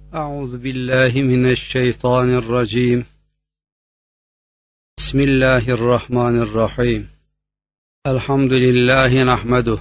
أعوذ بالله من الشيطان الرجيم. بسم الله الرحمن الرحيم. الحمد لله نحمده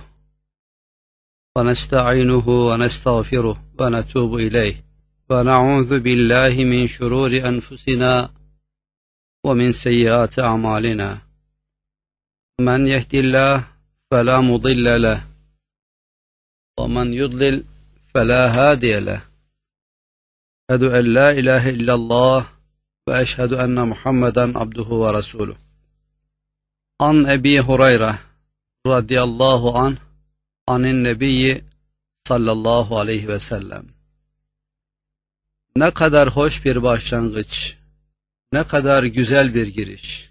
ونستعينه ونستغفره ونتوب إليه ونعوذ بالله من شرور أنفسنا ومن سيئات أعمالنا. من يهد الله فلا مضل له ومن يضلل فلا هادي له. أشهد أن لا إله إلا الله وأشهد أن محمدا عبده ورسوله. عن أبي هريرة رضي الله عنه عن النبي sallallahu aleyhi ve sellem. Ne kadar hoş bir başlangıç, ne kadar güzel bir giriş.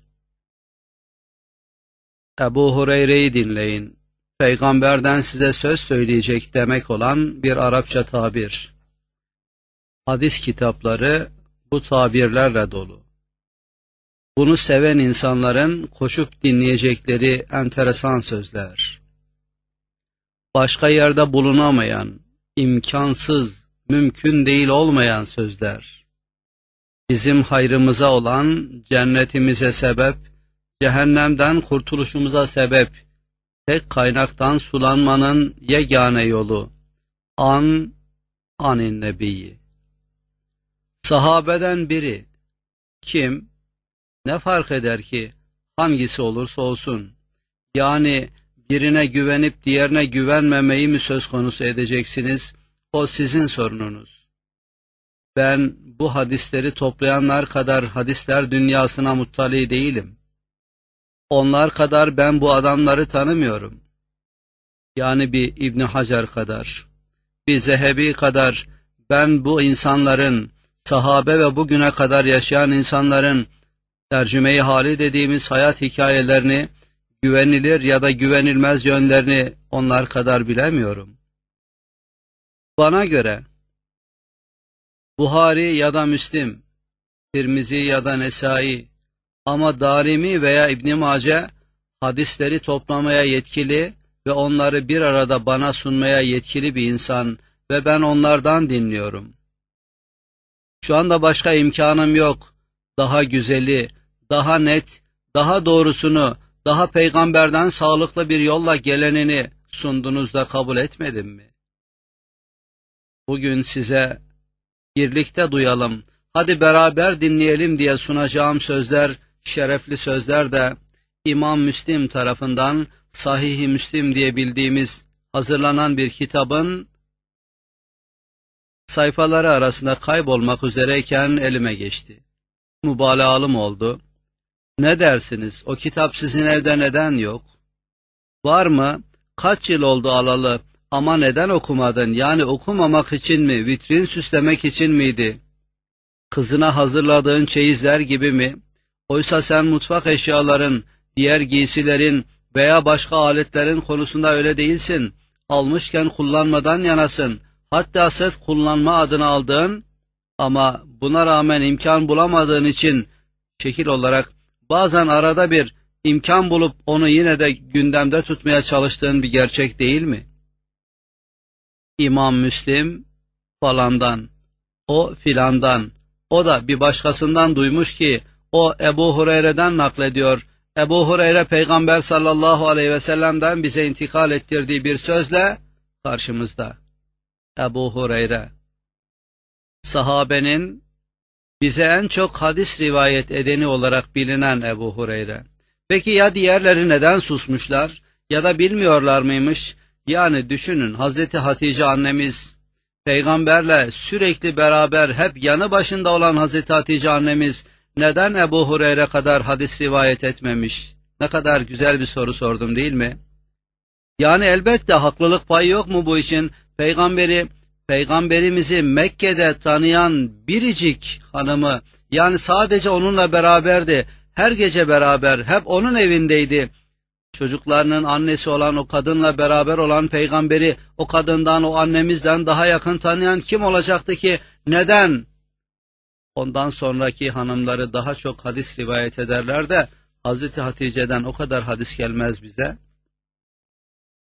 Ebu Hureyre'yi dinleyin. Peygamberden size söz söyleyecek demek olan bir Arapça tabir. Hadis kitapları bu tabirlerle dolu. Bunu seven insanların koşup dinleyecekleri enteresan sözler. Başka yerde bulunamayan, imkansız, mümkün değil olmayan sözler. Bizim hayrımıza olan, cennetimize sebep, cehennemden kurtuluşumuza sebep, tek kaynaktan sulanmanın yegane yolu. Anin Nebiyyi. Sahabeden biri, kim, ne fark eder ki hangisi olursa olsun, yani birine güvenip diğerine güvenmemeyi mi söz konusu edeceksiniz, o sizin sorununuz. Ben bu hadisleri toplayanlar kadar hadisler dünyasına muttali değilim. Onlar kadar ben bu adamları tanımıyorum. Yani bir İbn Hacer kadar, bir Zehebi kadar ben bu insanların, sahabe ve bugüne kadar yaşayan insanların tercüme-i hali dediğimiz hayat hikayelerini, güvenilir ya da güvenilmez yönlerini onlar kadar bilemiyorum. Bana göre Buhari ya da Müslim, Tirmizi ya da Nesai ama Darimi veya İbn Mace hadisleri toplamaya yetkili ve onları bir arada bana sunmaya yetkili bir insan ve ben onlardan dinliyorum. Şu anda başka imkanım yok. Daha güzeli, daha net, daha doğrusunu, daha peygamberden sağlıklı bir yolla gelenini sundunuz da kabul etmedim mi? Bugün size birlikte duyalım, hadi beraber dinleyelim diye sunacağım sözler, şerefli sözler de İmam Müslim tarafından Sahih-i Müslim diye bildiğimiz hazırlanan bir kitabın sayfaları arasında kaybolmak üzereyken elime geçti. Mübalağalı mı oldu? Ne dersiniz? O kitap sizin evde neden yok? Var mı? Kaç yıl oldu alalı? Ama neden okumadın? Yani okumamak için mi? Vitrin süslemek için miydi? Kızına hazırladığın çeyizler gibi mi? Oysa sen mutfak eşyaların, diğer giysilerin veya başka aletlerin konusunda öyle değilsin. Almışken kullanmadan yanasın. Hatta sırf kullanma adını aldığın ama buna rağmen imkan bulamadığın için şekil olarak bazen arada bir imkan bulup onu yine de gündemde tutmaya çalıştığın bir gerçek değil mi? İmam Müslim falandan, o filandan, o da bir başkasından duymuş ki o Ebu Hureyre'den naklediyor. Ebu Hureyre Peygamber sallallahu aleyhi ve sellem'den bize intikal ettirdiği bir sözle karşımızda. Ebu Hureyre, sahabenin bize en çok hadis rivayet edeni olarak bilinen Ebu Hureyre. Peki ya diğerleri neden susmuşlar ya da bilmiyorlar mıymış? Yani düşünün, Hazreti Hatice annemiz, peygamberle sürekli beraber hep yanı başında olan Hazreti Hatice annemiz neden Ebu Hureyre kadar hadis rivayet etmemiş? Ne kadar güzel bir soru sordum değil mi? Yani elbette haklılık payı yok mu bu işin? Peygamberimizi Mekke'de tanıyan biricik hanımı, yani sadece onunla beraberdi, her gece beraber, hep onun evindeydi. Çocuklarının annesi olan o kadınla beraber olan peygamberi, o kadından, o annemizden daha yakın tanıyan kim olacaktı ki? Neden ondan sonraki hanımları daha çok hadis rivayet ederler de Hazreti Hatice'den o kadar hadis gelmez bize?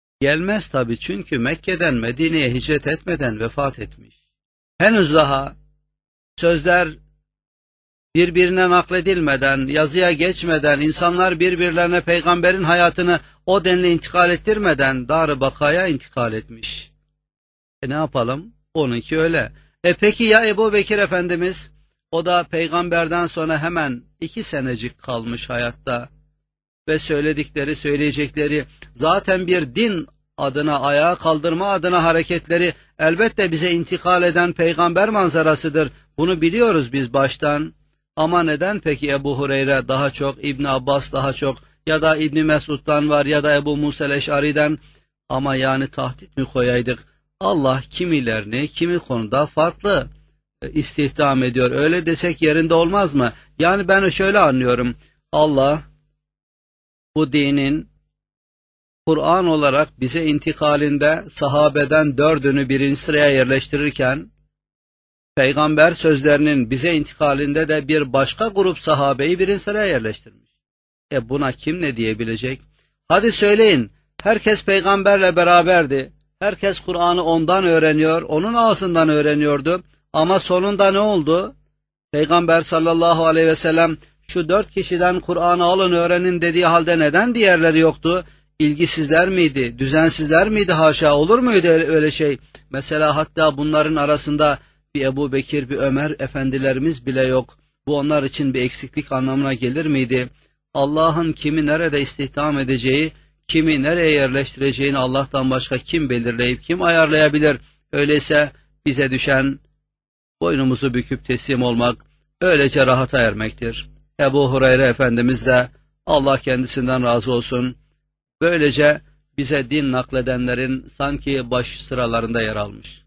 Gelmez tabii, çünkü Mekke'den Medine'ye hicret etmeden vefat etmiş. Henüz daha Sözler birbirine nakledilmeden, yazıya geçmeden, insanlar birbirlerine peygamberin hayatını o denli intikal ettirmeden dar-ı bakaya intikal etmiş. Ne yapalım? Onunki öyle. Peki ya Ebu Bekir Efendimiz? O da peygamberden sonra hemen 2 senecik kalmış hayatta. Ve söyledikleri, söyleyecekleri zaten bir din adına, ayağa kaldırma adına hareketleri elbette bize intikal eden peygamber manzarasıdır. Bunu biliyoruz biz baştan. Ama neden peki Ebu Hureyre daha çok, İbn Abbas daha çok, ya da İbn Mesud'dan var, ya da Ebu Musa el-Eş'ari'den? Ama yani tahdit mi koyaydık? Allah kimilerini kimi konuda farklı istihdam ediyor. Öyle desek yerinde olmaz mı? Yani ben şöyle anlıyorum. Allah bu dinin Kur'an olarak bize intikalinde sahabeden 4'ünü 1. sıraya yerleştirirken, peygamber sözlerinin bize intikalinde de bir başka grup sahabeyi 1. sıraya yerleştirmiş. Buna kim ne diyebilecek? Hadi söyleyin, herkes peygamberle beraberdi. Herkes Kur'an'ı ondan öğreniyor, onun ağzından öğreniyordu. Ama sonunda ne oldu? Peygamber sallallahu aleyhi ve sellem şu 4 kişiden Kur'an'ı alın öğrenin dediği halde neden diğerleri yoktu? İlgisizler miydi? Düzensizler miydi? Haşa, olur muydu öyle şey? Mesela hatta bunların arasında bir Ebu Bekir, bir Ömer efendilerimiz bile yok. Bu onlar için bir eksiklik anlamına gelir miydi? Allah'ın kimi nerede istihdam edeceği, kimi nereye yerleştireceğini Allah'tan başka kim belirleyip kim ayarlayabilir? Öyleyse bize düşen boynumuzu büküp teslim olmak, öylece rahata ermektir. Ebu Hureyre Efendimiz de Allah kendisinden razı olsun, böylece bize din nakledenlerin sanki baş sıralarında yer almış.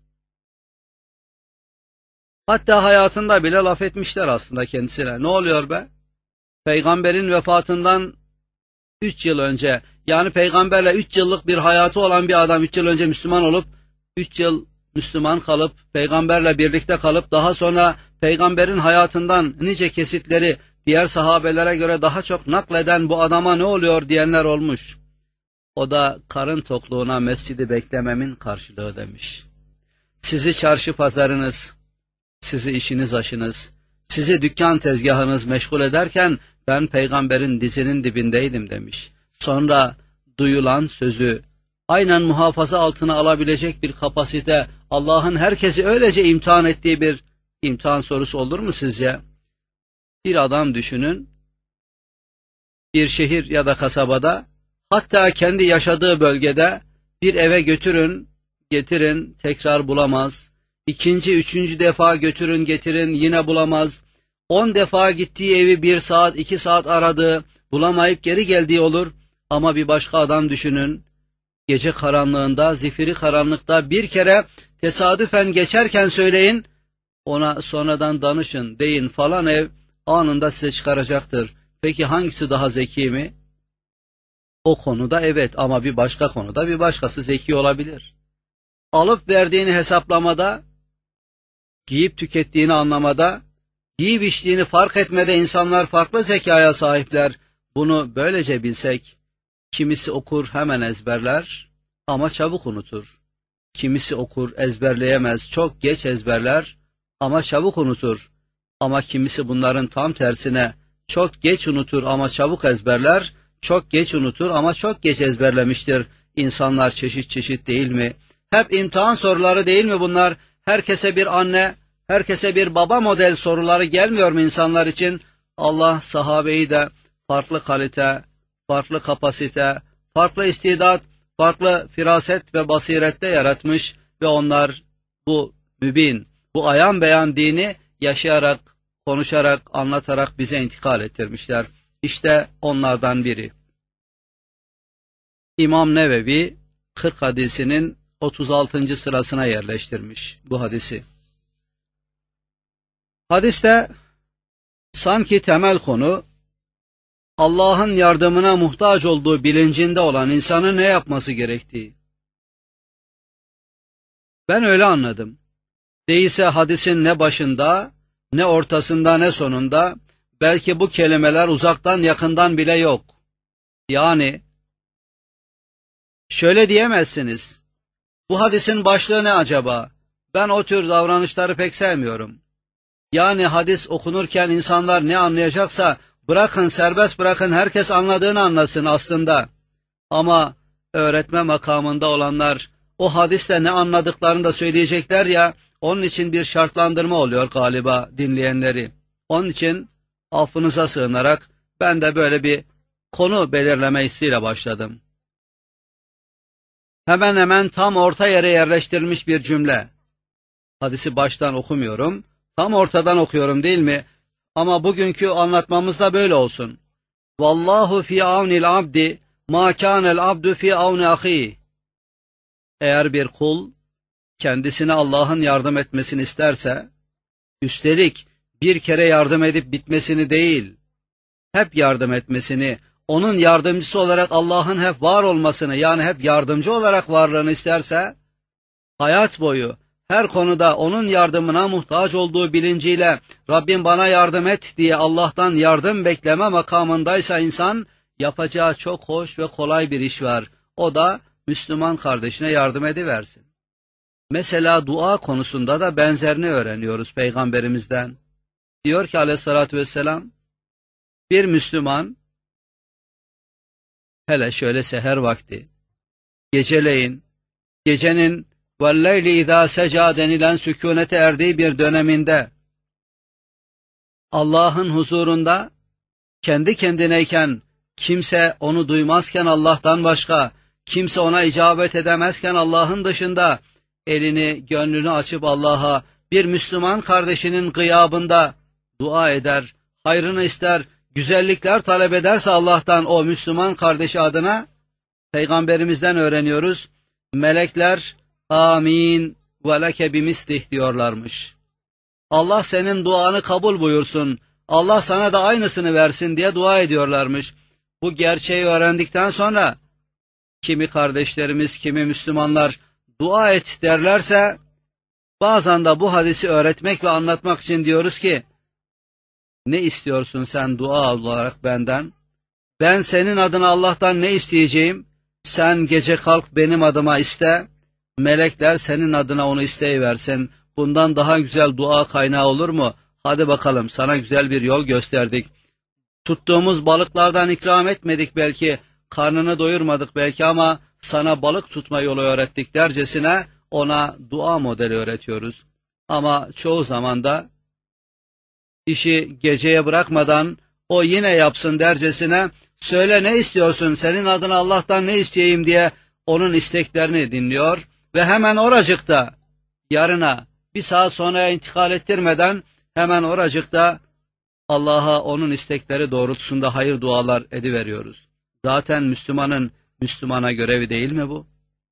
Hatta hayatında bile laf etmişler aslında kendisine. Ne oluyor be? Peygamberin vefatından 3 yıl önce, yani peygamberle 3 yıllık bir hayatı olan bir adam 3 yıl önce Müslüman olup, 3 yıl Müslüman kalıp, peygamberle birlikte kalıp, daha sonra peygamberin hayatından nice kesitleri diğer sahabelere göre daha çok nakleden bu adama ne oluyor diyenler olmuş. O da karın tokluğuna mescidi beklememin karşılığı demiş. Sizi çarşı pazarınız, sizi işiniz aşınız, sizi dükkan tezgahınız meşgul ederken ben peygamberin dizinin dibindeydim demiş. Sonra duyulan sözü aynen muhafaza altına alabilecek bir kapasite, Allah'ın herkesi öylece imtihan ettiği bir imtihan sorusu olur mu sizce? Bir adam düşünün, bir şehir ya da kasabada, hatta kendi yaşadığı bölgede bir eve götürün, getirin, tekrar bulamaz. 2. 3. defa götürün, getirin, yine bulamaz. 10 defa gittiği evi 1 saat, 2 saat aradı, bulamayıp geri geldiği olur. Ama bir başka adam düşünün, gece karanlığında, zifiri karanlıkta bir kere tesadüfen geçerken söyleyin, ona sonradan danışın, deyin falan ev anında size çıkaracaktır. Peki hangisi daha zeki mi? O konuda evet, ama bir başka konuda bir başkası zeki olabilir. Alıp verdiğini hesaplamada, giyip tükettiğini anlamada, yiyip içtiğini fark etmede insanlar farklı zekaya sahipler. Bunu böylece bilsek, kimisi okur hemen ezberler ama çabuk unutur. Kimisi okur ezberleyemez, çok geç ezberler ama çabuk unutur. Ama kimisi bunların tam tersine çok geç unutur ama çabuk ezberler, çok geç unutur ama çok geç ezberlemiştir. İnsanlar çeşit çeşit değil mi? Hep imtihan soruları değil mi bunlar? Herkese bir anne, herkese bir baba model soruları gelmiyor mu insanlar için? Allah sahabeyi de farklı kalite, farklı kapasite, farklı istidat, farklı firaset ve basirette yaratmış ve onlar bu mübin, bu ayan beyan dini yaşayarak, konuşarak, anlatarak bize intikal ettirmişler. İşte onlardan biri. İmam Nevevi 40 hadisinin 36. sırasına yerleştirmiş bu hadisi. Hadiste sanki temel konu Allah'ın yardımına muhtaç olduğu bilincinde olan insanın ne yapması gerektiği. Ben öyle anladım. Değilse hadisin ne başında, ne ortasında, ne sonunda, belki bu kelimeler uzaktan yakından bile yok. Yani şöyle diyemezsiniz. Bu hadisin başlığı ne acaba? Ben o tür davranışları pek sevmiyorum. Yani hadis okunurken insanlar ne anlayacaksa bırakın, serbest bırakın, herkes anladığını anlasın aslında. Ama öğretme makamında olanlar o hadiste ne anladıklarını da söyleyecekler ya, onun için bir şartlandırma oluyor galiba dinleyenleri. Onun için affınıza sığınarak ben de böyle bir konu belirleme hissiyle başladım. Hemen hemen tam orta yere yerleştirilmiş bir cümle. Hadisi baştan okumuyorum, tam ortadan okuyorum değil mi? Ama bugünkü anlatmamız da böyle olsun. Vallahu fi avnil abdi ma kânel abdu fi avni ahi. Eğer bir kul kendisine Allah'ın yardım etmesini isterse, üstelik bir kere yardım edip bitmesini değil, hep yardım etmesini, onun yardımcısı olarak Allah'ın hep var olmasını, yani hep yardımcı olarak varlığını isterse, hayat boyu her konuda onun yardımına muhtaç olduğu bilinciyle Rabbim bana yardım et diye Allah'tan yardım bekleme makamındaysa insan, yapacağı çok hoş ve kolay bir iş var. O da Müslüman kardeşine yardım ediversin. Mesela dua konusunda da benzerini öğreniyoruz Peygamberimizden. Diyor ki aleyhissalatü vesselam, bir Müslüman, hele şöyle seher vakti, geceleyin, gecenin وَالْلَيْلِ اِذَا سَجَى denilen sükunete erdiği bir döneminde, Allah'ın huzurunda, kendi kendineyken, kimse onu duymazken Allah'tan başka, kimse ona icabet edemezken Allah'ın dışında, elini, gönlünü açıp Allah'a, bir Müslüman kardeşinin gıyabında dua eder, hayrını ister, güzellikler talep ederse Allah'tan o Müslüman kardeşi adına, Peygamberimizden öğreniyoruz, melekler, amin ve leke bimislih diyorlarmış. Allah senin duanı kabul buyursun, Allah sana da aynısını versin diye dua ediyorlarmış. Bu gerçeği öğrendikten sonra, kimi kardeşlerimiz, kimi Müslümanlar dua et derlerse, bazen de bu hadisi öğretmek ve anlatmak için diyoruz ki, ne istiyorsun sen dua olarak benden? Ben senin adına Allah'tan ne isteyeceğim? Sen gece kalk benim adıma iste, melekler senin adına onu isteyiversin. Bundan daha güzel dua kaynağı olur mu? Hadi bakalım, sana güzel bir yol gösterdik. Tuttuğumuz balıklardan ikram etmedik belki, karnını doyurmadık belki ama sana balık tutma yolu öğrettik dercesine ona dua modeli öğretiyoruz. Ama çoğu zaman da işi geceye bırakmadan o yine yapsın dercesine, söyle ne istiyorsun, senin adına Allah'tan ne isteyeyim diye onun isteklerini dinliyor ve hemen oracıkta, yarına bir saat sonraya intikal ettirmeden hemen oracıkta Allah'a onun istekleri doğrultusunda hayır dualar ediveriyoruz. Zaten Müslümanın Müslümana görevi değil mi bu?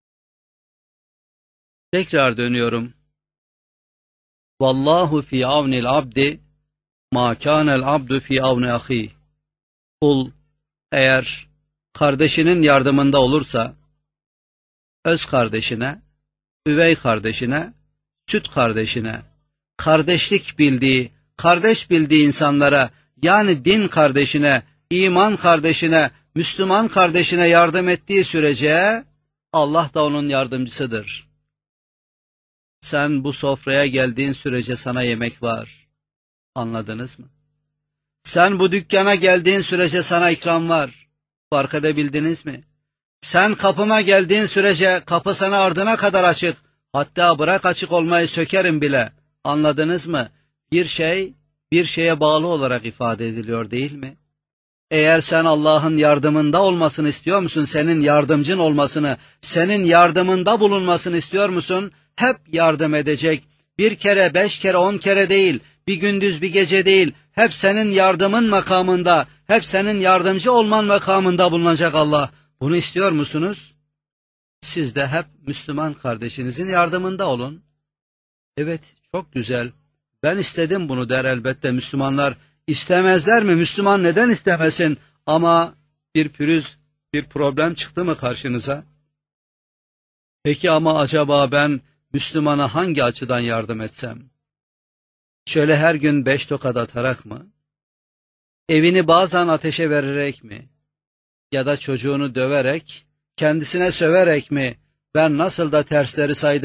Tekrar dönüyorum. Vallahu fi avnil abdi ma kânel abdu fi avni ahi. Kul eğer kardeşinin yardımında olursa, öz kardeşine, üvey kardeşine, süt kardeşine, kardeşlik bildiği, kardeş bildiği insanlara, yani din kardeşine, iman kardeşine, Müslüman kardeşine yardım ettiği sürece Allah da onun yardımcısıdır. Sen bu sofraya geldiğin sürece sana yemek var. Anladınız mı? Sen bu dükkana geldiğin sürece sana ikram var. Fark edebildiniz mi? Sen kapıma geldiğin sürece kapı sana ardına kadar açık. Hatta bırak açık olmayı, sökerim bile. Anladınız mı? Bir şey, bir şeye bağlı olarak ifade ediliyor değil mi? Eğer sen Allah'ın yardımında olmasını istiyor musun? Senin yardımcın olmasını, senin yardımında bulunmasını istiyor musun? Hep yardım edecek. Bir kere, 5 kere, 10 kere değil, bir gündüz bir gece değil, hep senin yardımın makamında, hep senin yardımcı olman makamında bulunacak Allah. Bunu istiyor musunuz? Siz de hep Müslüman kardeşinizin yardımında olun. Evet, çok güzel. Ben istedim bunu der elbette Müslümanlar. İstemezler mi? Müslüman neden istemesin? Ama bir pürüz, bir problem çıktı mı karşınıza? Peki ama acaba ben Müslümana hangi açıdan yardım etsem? Şöyle her gün 5 tokat atarak mı? Evini bazen ateşe vererek mi? Ya da çocuğunu döverek, kendisine söverek mi? Ben nasıl da tersleri saydım,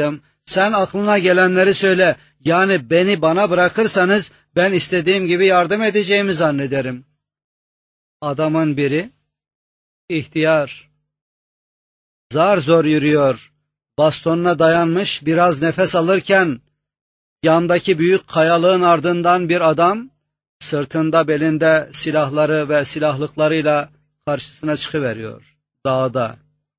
Sen aklına gelenleri söyle. Yani beni bana bırakırsanız ben istediğim gibi yardım edeceğimi zannederim. Adamın biri ihtiyar, zar zor yürüyor, bastonuna dayanmış, biraz nefes alırken yandaki büyük kayalığın ardından bir adam sırtında belinde silahları ve silahlıklarıyla karşısına çıkıveriyor dağda.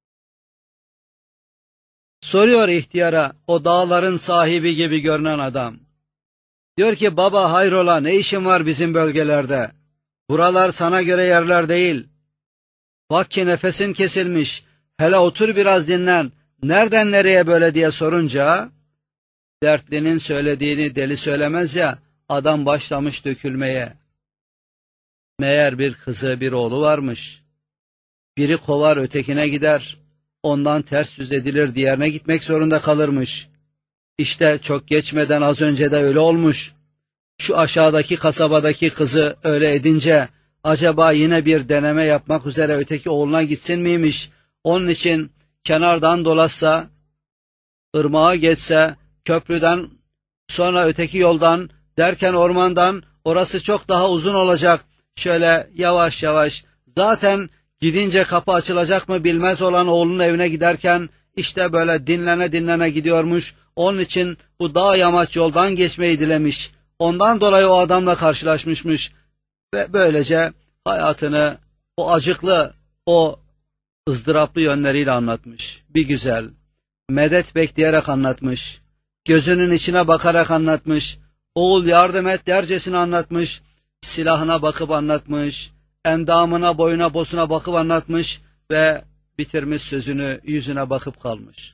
Soruyor ihtiyara, o dağların sahibi gibi görünen adam. Diyor ki, baba hayrola, ne işin var bizim bölgelerde? Buralar sana göre yerler değil. Bak ki nefesin kesilmiş, hele otur biraz dinlen, nereden nereye böyle diye sorunca, dertlinin söylediğini deli söylemez ya, adam başlamış dökülmeye. Meğer bir kızı bir oğlu varmış. Biri kovar ötekine gider, ondan ters yüz edilir diğerine gitmek zorunda kalırmış. İşte çok geçmeden az önce de öyle olmuş. Şu aşağıdaki kasabadaki kızı öyle edince acaba yine bir deneme yapmak üzere öteki oğluna gitsin miymiş? Onun için kenardan dolaşsa, ırmağa geçse, köprüden sonra öteki yoldan derken ormandan, orası çok daha uzun olacak. Şöyle yavaş yavaş, zaten gidince kapı açılacak mı bilmez olan oğlunun evine giderken işte böyle dinlene dinlene gidiyormuş. Onun için bu dağ yamaç yoldan geçmeyi dilemiş. Ondan dolayı o adamla karşılaşmışmış ve böylece hayatını o acıklı, o ızdıraplı yönleriyle anlatmış. Bir güzel, medet bekleyerek anlatmış, gözünün içine bakarak anlatmış, oğul yardım et dercesine anlatmış, silahına bakıp anlatmış, endamına, boyuna, bosuna bakıp anlatmış ve bitirmiş sözünü, yüzüne bakıp kalmış.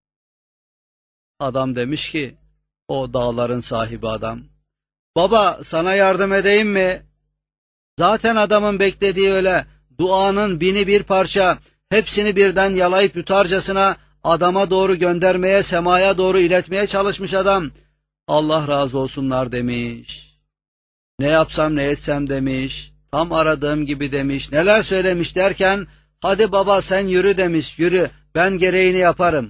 Adam demiş ki, o dağların sahibi adam, baba sana yardım edeyim mi? Zaten adamın beklediği öyle, duanın bini bir parça, hepsini birden yalayıp yutarcasına adama doğru göndermeye, semaya doğru iletmeye çalışmış adam. Allah razı olsunlar demiş. Ne yapsam ne etsem demiş. Tam aradığım gibi demiş. Neler söylemiş derken, hadi baba sen yürü demiş. Yürü, ben gereğini yaparım.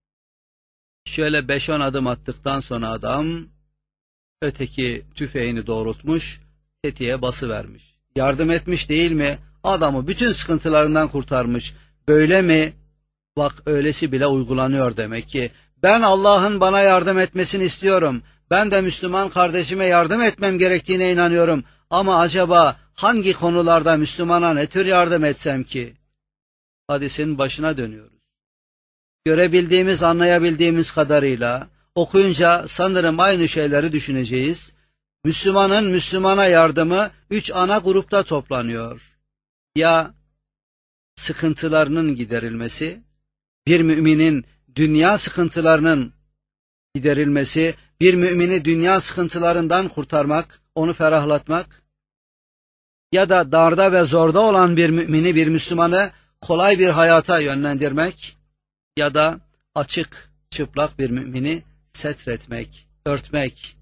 Şöyle 5-10 adım attıktan sonra adam öteki tüfeğini doğrultmuş, tetiğe basıvermiş. Yardım etmiş değil mi? Adamı bütün sıkıntılarından kurtarmış. Böyle mi? Bak öylesi bile uygulanıyor demek ki. Ben Allah'ın bana yardım etmesini istiyorum. Ben de Müslüman kardeşime yardım etmem gerektiğine inanıyorum. Ama acaba hangi konularda Müslümana ne tür yardım etsem ki? Hadisin başına dönüyoruz. Görebildiğimiz, anlayabildiğimiz kadarıyla okuyunca sanırım aynı şeyleri düşüneceğiz. Müslümanın Müslümana yardımı 3 ana grupta toplanıyor. Ya sıkıntılarının giderilmesi, bir müminin dünya sıkıntılarının giderilmesi, bir mümini dünya sıkıntılarından kurtarmak, onu ferahlatmak, ya da darda ve zorda olan bir mümini, bir Müslümanı kolay bir hayata yönlendirmek, ya da açık, çıplak bir mümini setretmek, örtmek.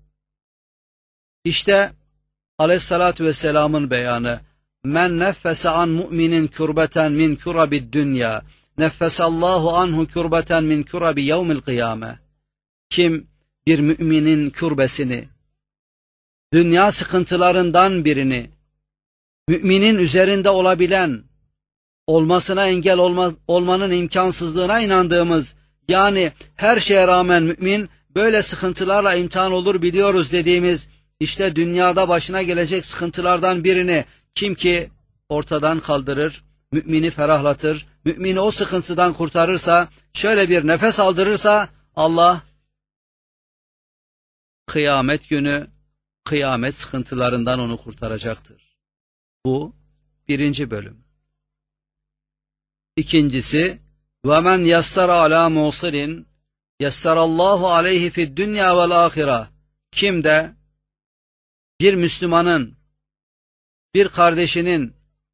İşte Aleyhissalatü vesselamın beyanı, men neffese an mu'minin kürbeten min kurabid dünya, neffesallahu anhu kürbeten min kurabi yevmil kıyame. Kim bir müminin kürbesini, dünya sıkıntılarından birini, müminin üzerinde olabilen, olmasına engel olmanın imkansızlığına inandığımız, yani her şeye rağmen mümin böyle sıkıntılarla imtihan olur biliyoruz dediğimiz, işte dünyada başına gelecek sıkıntılardan birini kim ki ortadan kaldırır, mümini ferahlatır, mümini o sıkıntıdan kurtarırsa, şöyle bir nefes aldırırsa, Allah kıyamet günü kıyamet sıkıntılarından onu kurtaracaktır. Bu birinci bölüm. İkincisi, وَمَنْ يَسَّرَ عَلَى مُوصِلٍ يَسَّرَ اللّٰهُ عَلَيْهِ فِي الدُّنْيَا وَالْآخِرَةِ. Kim de bir Müslümanın, bir kardeşinin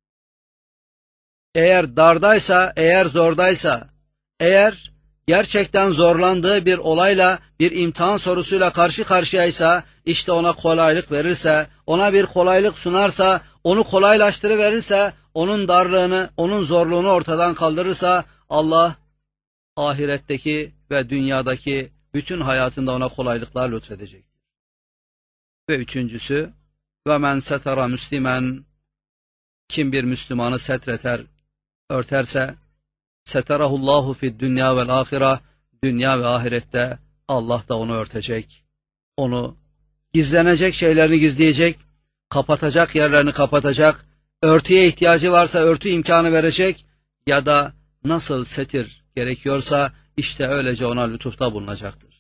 eğer dardaysa, eğer zordaysa, eğer gerçekten zorlandığı bir olayla, bir imtihan sorusuyla karşı karşıyaysa, işte ona kolaylık verirse, ona bir kolaylık sunarsa, onu kolaylaştırıverirse, onun darlığını, onun zorluğunu ortadan kaldırırsa, Allah ahiretteki ve dünyadaki bütün hayatında ona kolaylıklar lütfedecektir. Ve üçüncüsü, ve men setara müslimen, kim bir Müslümanı setreter, örterse, seterahullahu fid dünya vel ahire, dünya ve ahirette Allah da onu örtecek. Onu gizlenecek şeylerini gizleyecek, kapatacak yerlerini kapatacak, örtüye ihtiyacı varsa örtü imkanı verecek ya da nasıl setir gerekiyorsa işte öylece ona lütufta bulunacaktır.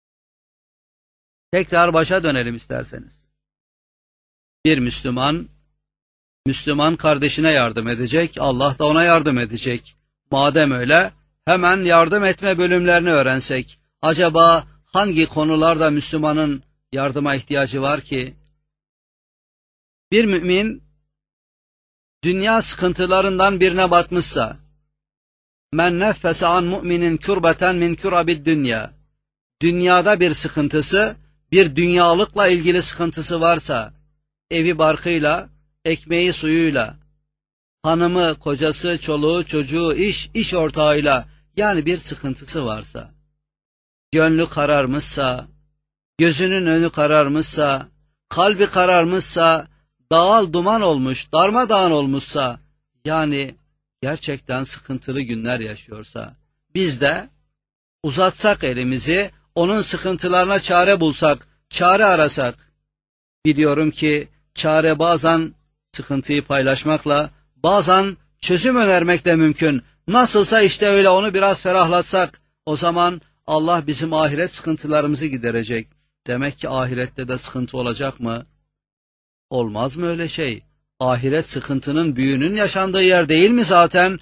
Tekrar başa dönelim isterseniz. Bir Müslüman, Müslüman kardeşine yardım edecek, Allah da ona yardım edecek. Madem öyle, hemen yardım etme bölümlerini öğrensek, acaba hangi konularda Müslümanın yardıma ihtiyacı var ki? Bir mümin, dünya sıkıntılarından birine batmışsa, men neffese an mu'minin kürbeten min kürabid dünya, dünyada bir sıkıntısı, bir dünyalıkla ilgili sıkıntısı varsa, evi barkıyla, ekmeği suyuyla, hanımı, kocası, çoluğu, çocuğu, iş ortağıyla, yani bir sıkıntısı varsa, gönlü kararmışsa, gözünün önü kararmışsa, kalbi kararmışsa, dağıl duman olmuş, darmadağın olmuşsa, yani gerçekten sıkıntılı günler yaşıyorsa, biz de uzatsak elimizi, onun sıkıntılarına çare bulsak, çare arasak, biliyorum ki çare bazen sıkıntıyı paylaşmakla, bazen çözüm önermekle mümkün. Nasılsa işte öyle onu biraz ferahlatsak, o zaman Allah bizim ahiret sıkıntılarımızı giderecek. Demek ki ahirette de sıkıntı olacak mı? Olmaz mı öyle şey? Ahiret sıkıntının büyüğünün yaşandığı yer değil mi zaten?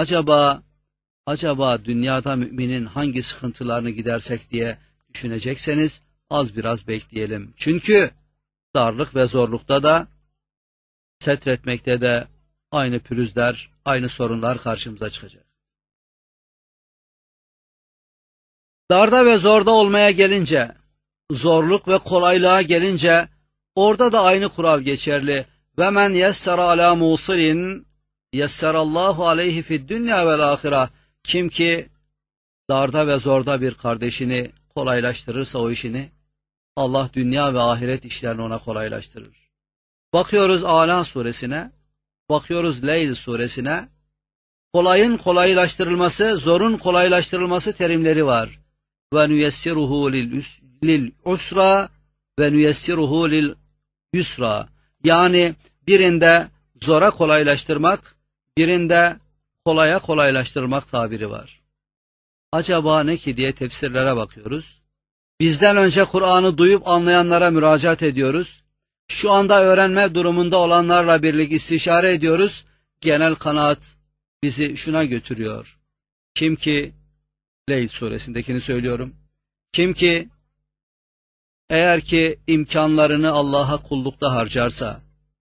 Acaba dünyada müminin hangi sıkıntılarını gidersek diye düşünecekseniz az biraz bekleyelim. Çünkü darlık ve zorlukta da, setretmekte de aynı pürüzler, aynı sorunlar karşımıza çıkacak. Darda ve zorda olmaya gelince, zorluk ve kolaylığa gelince, orada da aynı kural geçerli. Ve men yessera ala musilin yesserallahu aleyhi fid dünya vel ahire. Kim ki darda ve zorda bir kardeşini kolaylaştırırsa o işini, Allah dünya ve ahiret işlerini ona kolaylaştırır. Bakıyoruz Ala suresine, bakıyoruz Leyl suresine, kolayın kolaylaştırılması, zorun kolaylaştırılması terimleri var. Ve nuyessiruhu lil usra ve nuyessiruhu lil yusra. Yani birinde zora kolaylaştırmak, birinde kolaya kolaylaştırmak tabiri var. Acaba ne ki diye tefsirlere bakıyoruz. Bizden önce Kur'an'ı duyup anlayanlara müracaat ediyoruz. Şu anda öğrenme durumunda olanlarla birlikte istişare ediyoruz. Genel kanaat bizi şuna götürüyor. Kim ki, Leyl suresindekini söylüyorum. Kim ki eğer ki imkanlarını Allah'a kullukta harcarsa,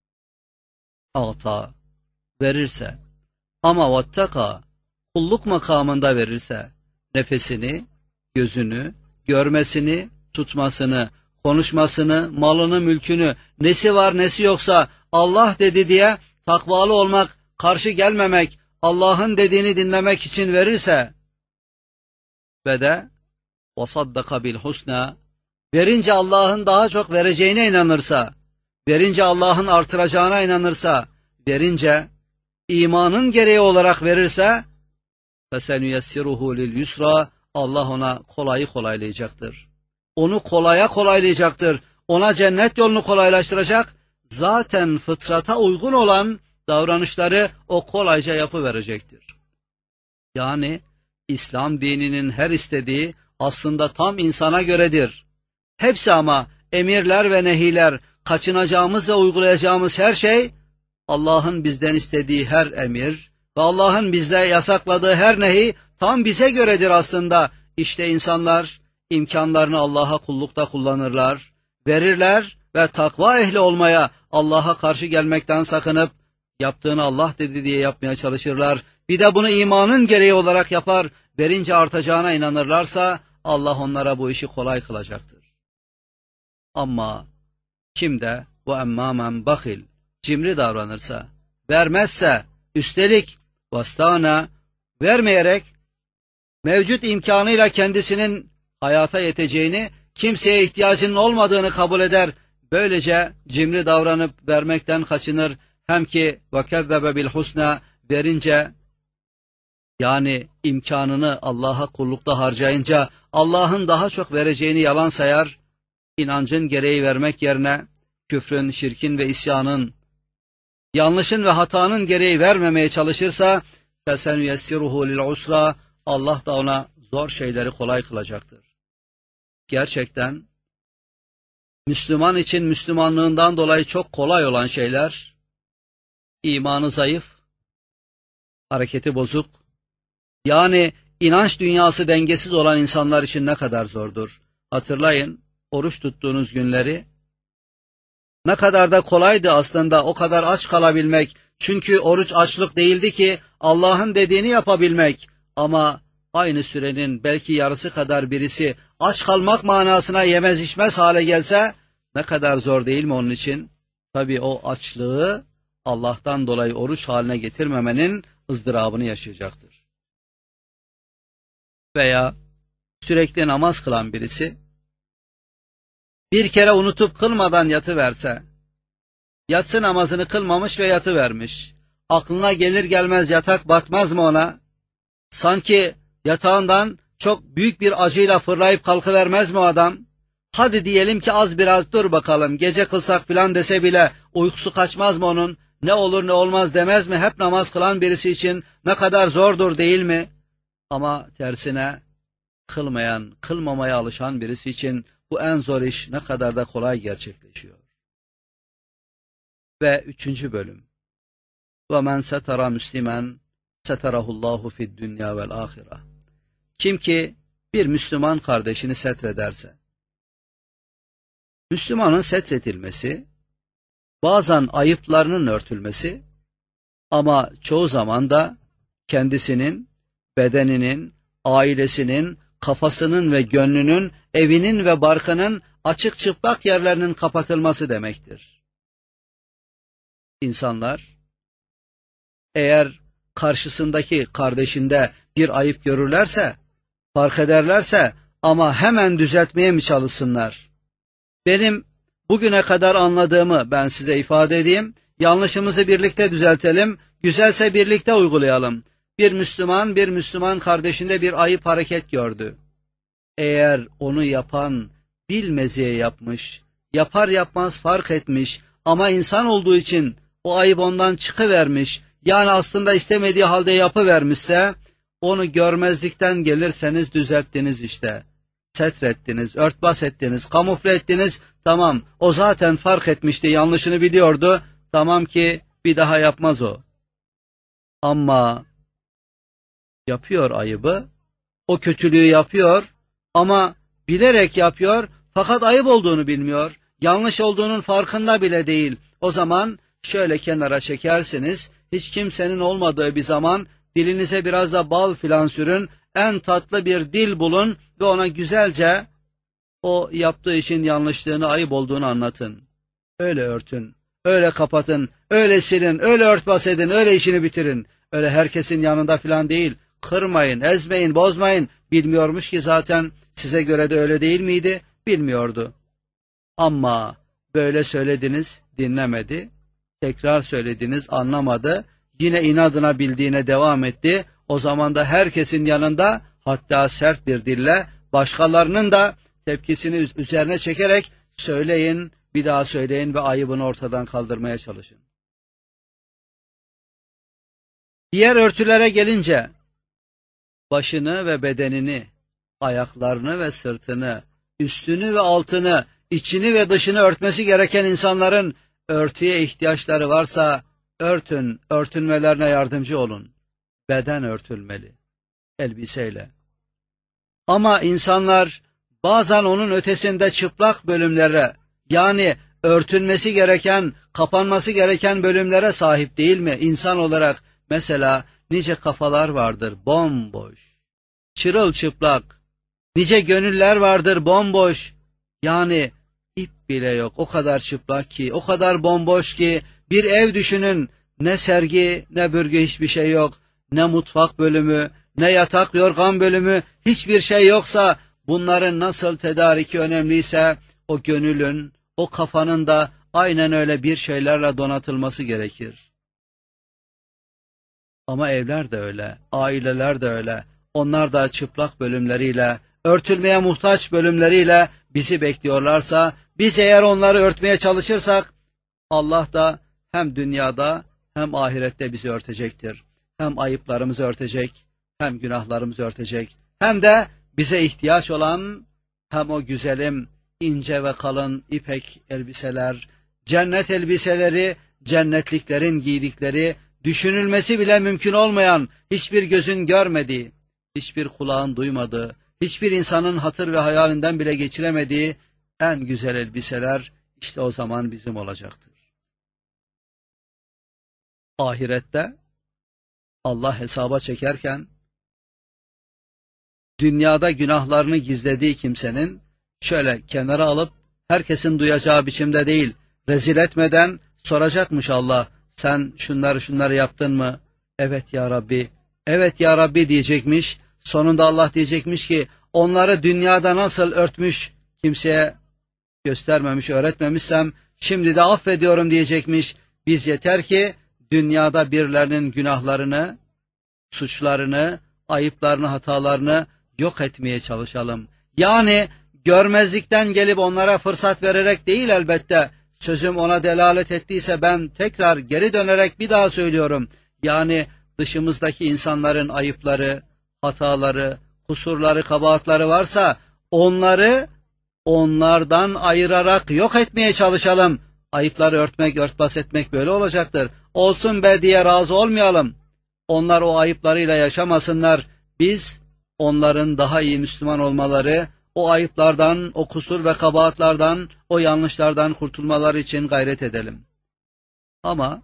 ata verirse, ama vattaka kulluk makamında verirse, nefesini, gözünü, görmesini, tutmasını, konuşmasını, malını, mülkünü, nesi var nesi yoksa Allah dedi diye takvalı olmak, karşı gelmemek, Allah'ın dediğini dinlemek için verirse ve de وَصَدَّقَ بِالْحُسْنَى verince Allah'ın daha çok vereceğine inanırsa, verince Allah'ın artıracağına inanırsa, verince imanın gereği olarak verirse فَسَنُيَسِّرُهُ لِلْيُسْرَى Allah ona kolayı kolaylayacaktır. Onu kolaya kolaylayacaktır. Ona cennet yolunu kolaylaştıracak. Zaten fıtrata uygun olan davranışları o kolayca yapıverecektir. Yani İslam dininin her istediği aslında tam insana göredir. Hepsi ama emirler ve nehiler, kaçınacağımız ve uygulayacağımız her şey, Allah'ın bizden istediği her emir ve Allah'ın bizde yasakladığı her nehi tam bize göredir aslında. İşte insanlar imkanlarını Allah'a kullukta kullanırlar, verirler ve takva ehli olmaya, Allah'a karşı gelmekten sakınıp, yaptığını Allah dedi diye yapmaya çalışırlar. Bir de bunu imanın gereği olarak yapar, verince artacağına inanırlarsa, Allah onlara bu işi kolay kılacaktır. Ama kim de bu emmâmen bakhil, cimri davranırsa, vermezse, üstelik vastana vermeyerek, mevcut imkanıyla kendisinin hayata yeteceğini, kimseye ihtiyacının olmadığını kabul eder. Böylece cimri davranıp vermekten kaçınır. Hem ki وَكَذَّبَ بِالْحُسْنَى verince, yani imkanını Allah'a kullukta harcayınca Allah'ın daha çok vereceğini yalan sayar. İnancın gereği vermek yerine küfrün, şirkin ve isyanın, yanlışın ve hatanın gereği vermemeye çalışırsa فَسَنُيَسِّرُهُ لِلْعُسْرَى Allah da ona zor şeyleri kolay kılacaktır. Gerçekten Müslüman için Müslümanlığından dolayı çok kolay olan şeyler, imanı zayıf, hareketi bozuk, yani inanç dünyası dengesiz olan insanlar için ne kadar zordur. Hatırlayın, oruç tuttuğunuz günleri, ne kadar da kolaydı aslında o kadar aç kalabilmek. Çünkü oruç açlık değildi ki, Allah'ın dediğini yapabilmek. Ama aynı sürenin belki yarısı kadar birisi aç kalmak manasına yemez içmez hale gelse, ne kadar zor değil mi onun için? Tabii o açlığı Allah'tan dolayı oruç haline getirmemenin ızdırabını yaşayacaktır. Veya sürekli namaz kılan birisi, bir kere unutup kılmadan yatıverse, yatsı namazını kılmamış ve yatıvermiş, aklına gelir gelmez yatak batmaz mı ona? Sanki yatağından çok büyük bir acıyla fırlayıp kalkıvermez mi o adam? Hadi diyelim ki az biraz dur bakalım, gece kılsak filan dese bile uykusu kaçmaz mı onun? Ne olur ne olmaz demez mi? Hep namaz kılan birisi için ne kadar zordur değil mi? Ama tersine kılmayan, kılmamaya alışan birisi için bu en zor iş ne kadar da kolay gerçekleşiyor. Ve 3. bölüm. وَمَنْ سَتَرَ مُسْلِمًا سَتَرَهُ اللّٰهُ فِي الدُّنْيَا وَالْآخِرَةِ Kim ki bir Müslüman kardeşini setrederse, Müslümanın setretilmesi, bazen ayıplarının örtülmesi ama çoğu zaman da kendisinin, bedeninin, ailesinin, kafasının ve gönlünün, evinin ve barkının açık çıplak yerlerinin kapatılması demektir. İnsanlar eğer karşısındaki kardeşinde bir ayıp görürlerse, fark ederlerse ama hemen düzeltmeye mi çalışsınlar? Benim bugüne kadar anladığımı ben size ifade edeyim, yanlışımızı birlikte düzeltelim, güzelse birlikte uygulayalım. Bir Müslüman kardeşinde bir ayıp hareket gördü. Eğer onu yapan bilmezeye yapmış, yapar yapmaz fark etmiş ama insan olduğu için o ayıp ondan çıkıvermiş, yani aslında istemediği halde yapıvermişse, onu görmezlikten gelirseniz düzelttiniz işte. Setrettiniz, örtbas ettiniz, kamufle ettiniz, tamam o zaten fark etmişti, yanlışını biliyordu, tamam ki bir daha yapmaz o. Ama yapıyor ayıbı, o kötülüğü yapıyor ama bilerek yapıyor fakat ayıp olduğunu bilmiyor, yanlış olduğunun farkında bile değil. O zaman şöyle kenara çekersiniz, hiç kimsenin olmadığı bir zaman dilinize biraz da bal filan sürün, en tatlı bir dil bulun ve ona güzelce o yaptığı işin yanlışlığını, ayıp olduğunu anlatın. Öyle örtün, öyle kapatın, öyle silin, öyle örtbas edin, öyle işini bitirin. Öyle herkesin yanında filan değil, kırmayın, ezmeyin, bozmayın. Bilmiyormuş ki zaten, size göre de öyle değil miydi? Bilmiyordu. Ama böyle söylediniz, dinlemedi. Tekrar söylediniz, anlamadı. Yine inadına bildiğine devam etti. O zaman da herkesin yanında, hatta sert bir dille başkalarının da tepkisini üzerine çekerek söyleyin, bir daha söyleyin ve ayıbını ortadan kaldırmaya çalışın. Diğer örtülere gelince, başını ve bedenini, ayaklarını ve sırtını, üstünü ve altını, içini ve dışını örtmesi gereken insanların örtüye ihtiyaçları varsa örtün, örtünmelerine yardımcı olun. Beden örtülmeli, elbiseyle. Ama insanlar bazen onun ötesinde çıplak bölümlere, yani örtülmesi gereken, kapanması gereken bölümlere sahip değil mi? İnsan olarak mesela nice kafalar vardır bomboş, çırılçıplak, nice gönüller vardır bomboş, yani ip bile yok, o kadar çıplak ki, o kadar bomboş ki, bir ev düşünün, ne sergi ne bürgü, hiçbir şey yok, ne mutfak bölümü, ne yatak yorgan bölümü, hiçbir şey yoksa bunların nasıl tedariki önemliyse o gönülün, o kafanın da aynen öyle bir şeylerle donatılması gerekir. Ama evler de öyle, aileler de öyle. Onlar da çıplak bölümleriyle, örtülmeye muhtaç bölümleriyle bizi bekliyorlarsa, biz eğer onları örtmeye çalışırsak, Allah da hem dünyada hem ahirette bizi örtecektir. Hem ayıplarımızı örtecek, hem günahlarımızı örtecek, hem de bize ihtiyaç olan hem o güzelim, ince ve kalın ipek elbiseler, cennet elbiseleri, cennetliklerin giydikleri, düşünülmesi bile mümkün olmayan, hiçbir gözün görmediği, hiçbir kulağın duymadığı, hiçbir insanın hatır ve hayalinden bile geçiremediği en güzel elbiseler işte o zaman bizim olacaktır. Ahirette Allah hesaba çekerken dünyada günahlarını gizlediği kimsenin şöyle kenara alıp herkesin duyacağı biçimde değil, rezil etmeden soracakmış Allah, sen şunları yaptın mı? Evet ya Rabbi, evet ya Rabbi diyecekmiş. Sonunda Allah diyecekmiş ki onları dünyada nasıl örtmüş, kimseye göstermemiş, öğretmemişsem şimdi de affediyorum diyecekmiş. Biz yeter ki dünyada birilerinin günahlarını, suçlarını, ayıplarını, hatalarını yok etmeye çalışalım. Yani görmezlikten gelip onlara fırsat vererek değil elbette. Sözüm ona delalet ettiyse ben tekrar geri dönerek bir daha söylüyorum. Yani dışımızdaki insanların ayıpları, hataları, kusurları, kabahatları varsa onları onlardan ayırarak yok etmeye çalışalım. Ayıpları örtmek, örtbas etmek böyle olacaktır. Olsun be diye razı olmayalım. Onlar o ayıplarıyla yaşamasınlar. Biz onların daha iyi Müslüman olmaları, o ayıplardan, o kusur ve kabahatlardan, o yanlışlardan kurtulmaları için gayret edelim. Ama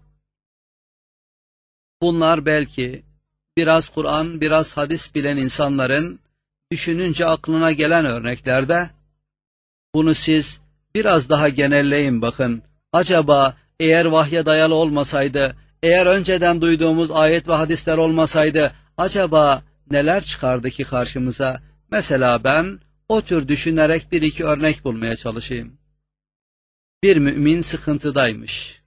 bunlar belki biraz Kur'an, biraz hadis bilen insanların düşününce aklına gelen örneklerde. Bunu siz biraz daha genelleyin bakın. Acaba eğer vahye dayalı olmasaydı, eğer önceden duyduğumuz ayet ve hadisler olmasaydı, acaba neler çıkardı ki karşımıza? Mesela ben o tür düşünerek bir iki örnek bulmaya çalışayım. Bir mümin sıkıntıdaymış.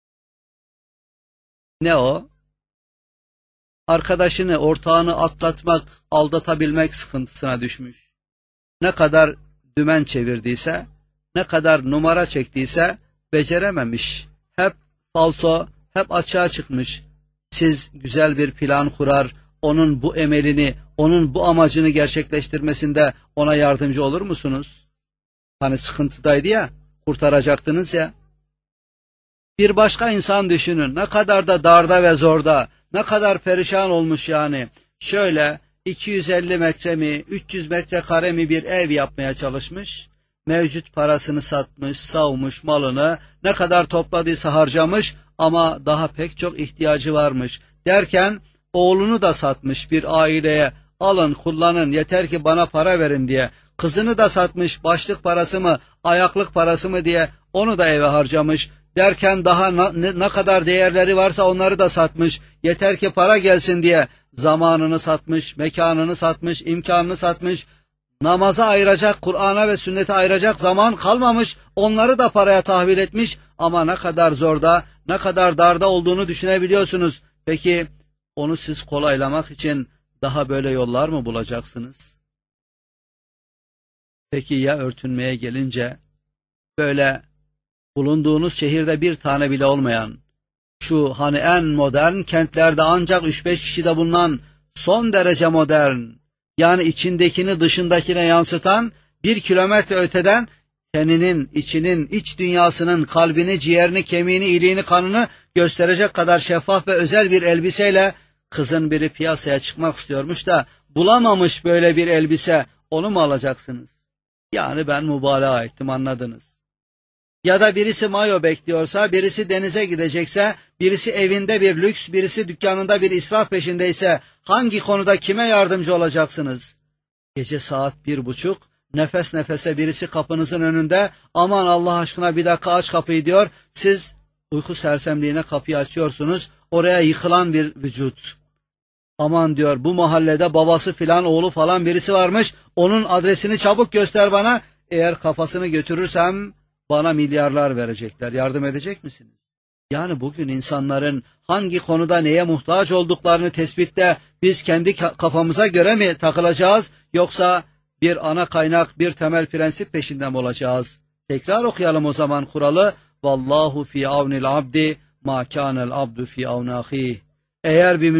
Ne o? Arkadaşını, ortağını atlatmak, aldatabilmek sıkıntısına düşmüş. Ne kadar dümen çevirdiyse, ne kadar numara çektiyse becerememiş. Hep falso, hep açığa çıkmış. Siz güzel bir plan kurar, onun bu emelini, onun bu amacını gerçekleştirmesinde ona yardımcı olur musunuz? Hani sıkıntıdaydı ya, kurtaracaktınız ya. Bir başka insan düşünün, ne kadar da darda ve zorda, ne kadar perişan olmuş yani. Şöyle 250 metre mi, 300 metrekare mi bir ev yapmaya çalışmış. Mevcut parasını satmış, savmuş malını, ne kadar topladıysa harcamış ama daha pek çok ihtiyacı varmış. Derken oğlunu da satmış bir aileye, alın kullanın yeter ki bana para verin diye. Kızını da satmış, başlık parası mı, ayaklık parası mı diye onu da eve harcamış. Derken daha ne kadar değerleri varsa onları da satmış. Yeter ki para gelsin diye zamanını satmış, mekanını satmış, imkanını satmış. Namaza ayıracak, Kur'an'a ve sünnete ayıracak zaman kalmamış. Onları da paraya tahvil etmiş ama ne kadar zorda, ne kadar darda olduğunu düşünebiliyorsunuz. Peki onu siz kolaylamak için daha böyle yollar mı bulacaksınız? Peki ya örtünmeye gelince böyle bulunduğunuz şehirde bir tane bile olmayan, şu hani en modern kentlerde ancak 3-5 kişide bulunan son derece modern, yani içindekini dışındakine yansıtan 1 kilometre öteden teninin, içinin, iç dünyasının, kalbini, ciğerini, kemiğini, iliğini, kanını gösterecek kadar şeffaf ve özel bir elbiseyle kızın biri piyasaya çıkmak istiyormuş da bulamamış böyle bir elbise, onu mu alacaksınız? Yani ben mübalağa ettim, anladınız. Ya da birisi mayo bekliyorsa, birisi denize gidecekse, birisi evinde bir lüks, birisi dükkanında bir israf peşindeyse hangi konuda kime yardımcı olacaksınız? Gece saat 1:30, nefes nefese birisi kapınızın önünde, aman Allah aşkına bir dakika aç kapıyı diyor. Siz uyku sersemliğine kapıyı açıyorsunuz, oraya yıkılan bir vücut. Aman diyor, bu mahallede babası filan oğlu falan birisi varmış, onun adresini çabuk göster bana, eğer kafasını götürürsem bana milyarlar verecekler, yardım edecek misiniz? Yani bugün insanların hangi konuda neye muhtaç olduklarını tespitte biz kendi kafamıza göre mi takılacağız, yoksa bir ana kaynak, bir temel prensip peşinde mi olacağız? Tekrar okuyalım o zaman kuralı. Vallahu fi avnil abdi ma kânel abdu fi avni ahîh. Eğer bir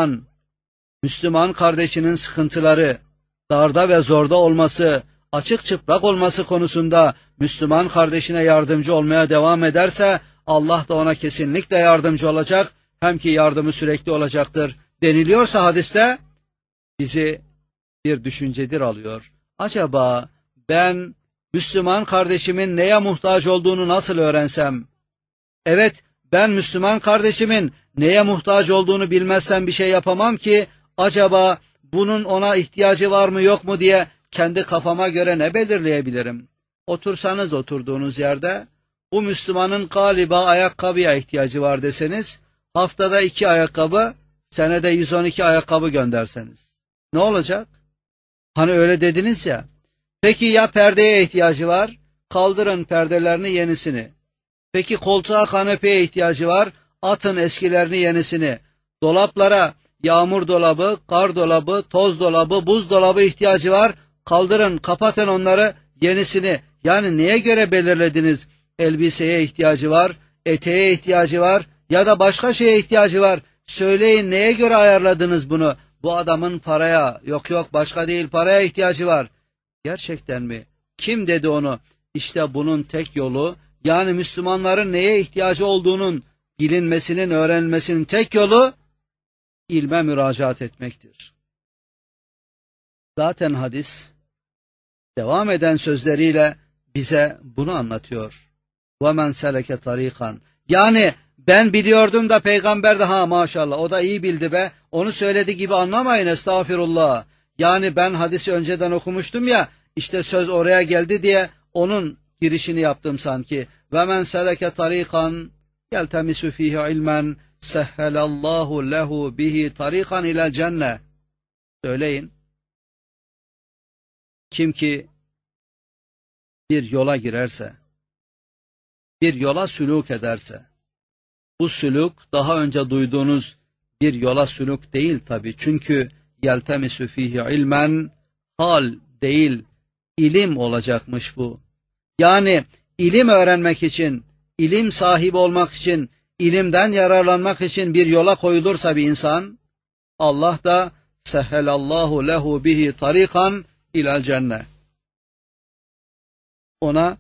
Müslüman kardeşinin sıkıntıları, darda ve zorda olması, açık çıplak olması konusunda Müslüman kardeşine yardımcı olmaya devam ederse, Allah da ona kesinlikle yardımcı olacak, hem ki yardımı sürekli olacaktır deniliyorsa hadiste, bizi bir düşüncedir alıyor. Acaba ben Müslüman kardeşimin neye muhtaç olduğunu nasıl öğrensem? Evet, ben Müslüman kardeşimin neye muhtaç olduğunu bilmezsem bir şey yapamam ki, acaba bunun ona ihtiyacı var mı yok mu diye kendi kafama göre ne belirleyebilirim? Otursanız oturduğunuz yerde, bu Müslümanın galiba ayakkabıya ihtiyacı var deseniz, haftada 2 ayakkabı, senede 112 ayakkabı gönderseniz ne olacak? Hani öyle dediniz ya. Peki ya perdeye ihtiyacı var? Kaldırın perdelerini, yenisini. Peki koltuğa, kanepeye ihtiyacı var? Atın eskilerini, yenisini. Dolaplara, yağmur dolabı, kar dolabı, toz dolabı, buz dolabı ihtiyacı var. Kaldırın, kapatın onları, yenisini. Yani neye göre belirlediniz? Elbiseye ihtiyacı var, eteğe ihtiyacı var ya da başka şeye ihtiyacı var. Söyleyin, neye göre ayarladınız bunu? Bu adamın paraya, yok başka değil, paraya ihtiyacı var. Gerçekten mi? Kim dedi onu? İşte bunun tek yolu, yani Müslümanların neye ihtiyacı olduğunun bilinmesinin, öğrenilmesinin tek yolu ilme müracaat etmektir. Zaten hadis devam eden sözleriyle bize bunu anlatıyor. وَمَنْ سَلَكَ طَر۪يقًا. Yani ben biliyordum da peygamber de maşallah o da iyi bildi be, onu söylediği gibi anlamayın, estağfirullah. Yani ben hadisi önceden okumuştum ya, işte söz oraya geldi diye onun girişini yaptım sanki. وَمَنْ سَلَكَ طَر۪يقًا يَلْتَمِسُ ف۪يهِ عِلْمًا سَهَّلَ اللّٰهُ لَهُ بِهِ طَر۪يقًا اِلَى الْجَنَّةِ. Söyleyin. Kim ki bir yola girerse, bir yola sülûk ederse, bu sülûk daha önce duyduğunuz bir yola sülûk değil tabi. Çünkü yeltemisü fihi ilmen, hal değil, ilim olacakmış bu. Yani ilim öğrenmek için, ilim sahibi olmak için, ilimden yararlanmak için bir yola koyulursa bir insan, Allah da sehhelallahu lehu bihi tarikan ilal cennet. Ona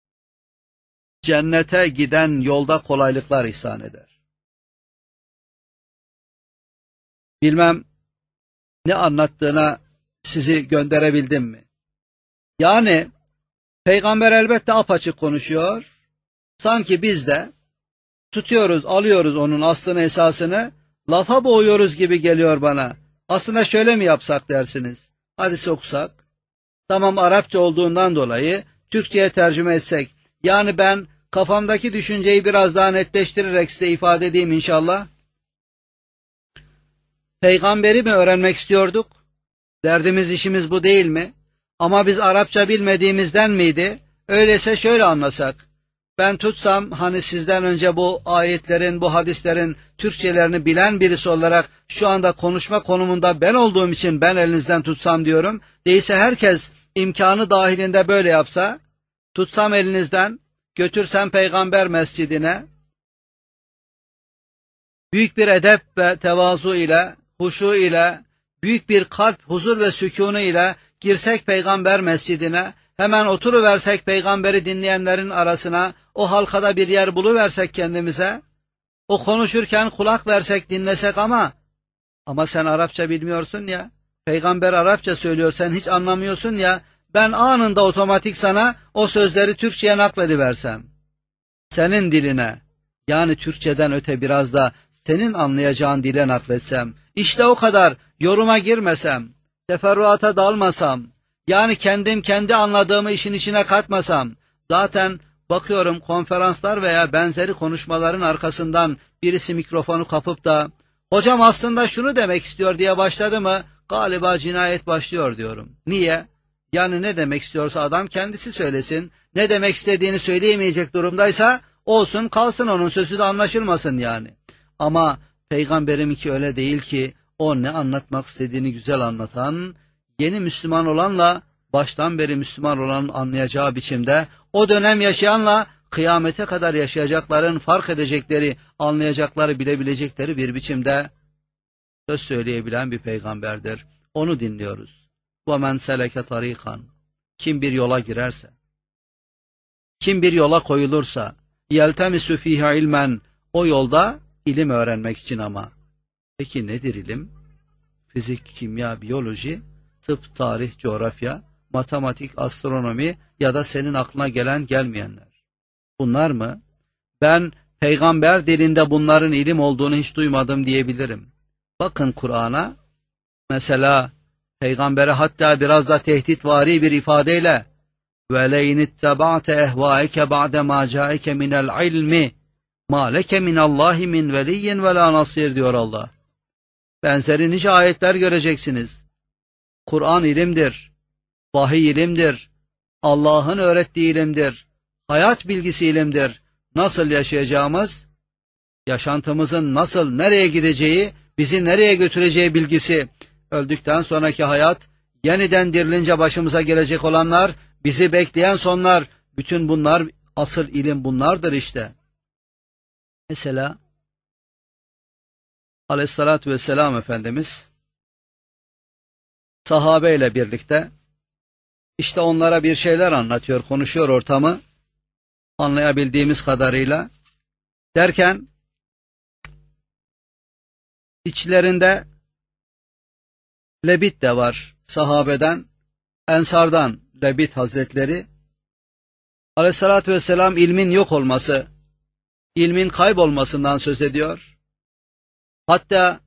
cennete giden yolda kolaylıklar ihsan eder. Bilmem ne anlattığına sizi gönderebildim mi? Yani peygamber elbette apaçık konuşuyor. Sanki biz de tutuyoruz, alıyoruz onun aslını, esasını, lafa boğuyoruz gibi geliyor bana. Aslında şöyle mi yapsak dersiniz? Hadisi okusak. Tamam, Arapça olduğundan dolayı Türkçe'ye tercüme etsek. Yani ben kafamdaki düşünceyi biraz daha netleştirerek size ifade edeyim inşallah. Peygamberi mi öğrenmek istiyorduk? Derdimiz, işimiz bu değil mi? Ama biz Arapça bilmediğimizden miydi? Öyleyse şöyle anlasak. Ben tutsam, hani sizden önce bu ayetlerin, bu hadislerin Türkçelerini bilen birisi olarak şu anda konuşma konumunda ben olduğum için ben elinizden tutsam diyorum. Değilse herkes imkanı dahilinde böyle yapsa, tutsam elinizden, götürsem Peygamber mescidine, büyük bir edep ve tevazu ile, huşu ile, büyük bir kalp, huzur ve sükûnu ile girsek Peygamber mescidine, hemen oturuversek peygamberi dinleyenlerin arasına, o halkada bir yer buluversek kendimize, o konuşurken kulak versek, dinlesek ama sen Arapça bilmiyorsun ya, peygamber Arapça söylüyor, sen hiç anlamıyorsun ya, ben anında otomatik sana o sözleri Türkçe'ye naklediversem, senin diline, yani Türkçeden öte biraz da senin anlayacağın dile nakletsem, işte o kadar, yoruma girmesem, teferruata dalmasam, yani kendi anladığımı işin içine katmasam, zaten bakıyorum konferanslar veya benzeri konuşmaların arkasından birisi mikrofonu kapıp da Hocam aslında şunu demek istiyor diye başladı mı galiba cinayet başlıyor diyorum. Niye? Yani ne demek istiyorsa adam kendisi söylesin. Ne demek istediğini söyleyemeyecek durumdaysa olsun kalsın, onun sözü de anlaşılmasın yani. Ama Peygamberiminki öyle değil ki, o ne anlatmak istediğini güzel anlatan, yeni Müslüman olanla baştan beri Müslüman olanın anlayacağı biçimde, o dönem yaşayanla kıyamete kadar yaşayacakların fark edecekleri, anlayacakları, bilebilecekleri bir biçimde söz söyleyebilen bir peygamberdir. Onu dinliyoruz. وَمَنْ سَلَكَ طَرِيقًا Kim bir yola girerse, kim bir yola koyulursa, يَلْتَمِسُ ف۪يهَا ilmen O yolda ilim öğrenmek için ama. Peki nedir ilim? Fizik, kimya, biyoloji, tıp, tarih, coğrafya, matematik, astronomi ya da senin aklına gelen gelmeyenler. Bunlar mı? Ben peygamber dilinde bunların ilim olduğunu hiç duymadım diyebilirim. Bakın Kur'an'a, mesela peygambere hatta biraz da tehditvari bir ifadeyle وَلَيْنِ اتَّبَعْتَ اَهْوَائِكَ بَعْدَ مَا جَاءِكَ مِنَ الْعِلْمِ مَا لَكَ مِنَ اللّٰهِ مِنْ وَلِيٍّ وَلَا نَصِيرٍ diyor Allah. Benzeri nice ayetler göreceksiniz. Kur'an ilimdir, vahiy ilimdir, Allah'ın öğrettiği ilimdir, hayat bilgisi ilimdir. Nasıl yaşayacağımız, yaşantımızın nasıl, nereye gideceği, bizi nereye götüreceği bilgisi, öldükten sonraki hayat, yeniden dirilince başımıza gelecek olanlar, bizi bekleyen sonlar, bütün bunlar, asıl ilim bunlardır işte. Mesela Aleyhissalatü vesselam Efendimiz sahabeyle birlikte işte onlara bir şeyler anlatıyor, konuşuyor ortamı anlayabildiğimiz kadarıyla. Derken içlerinde Lebit de var, sahabeden, Ensardan Lebit Hazretleri. Aleyhissalatü vesselam ilmin yok olması, ilmin kaybolmasından söz ediyor. Hatta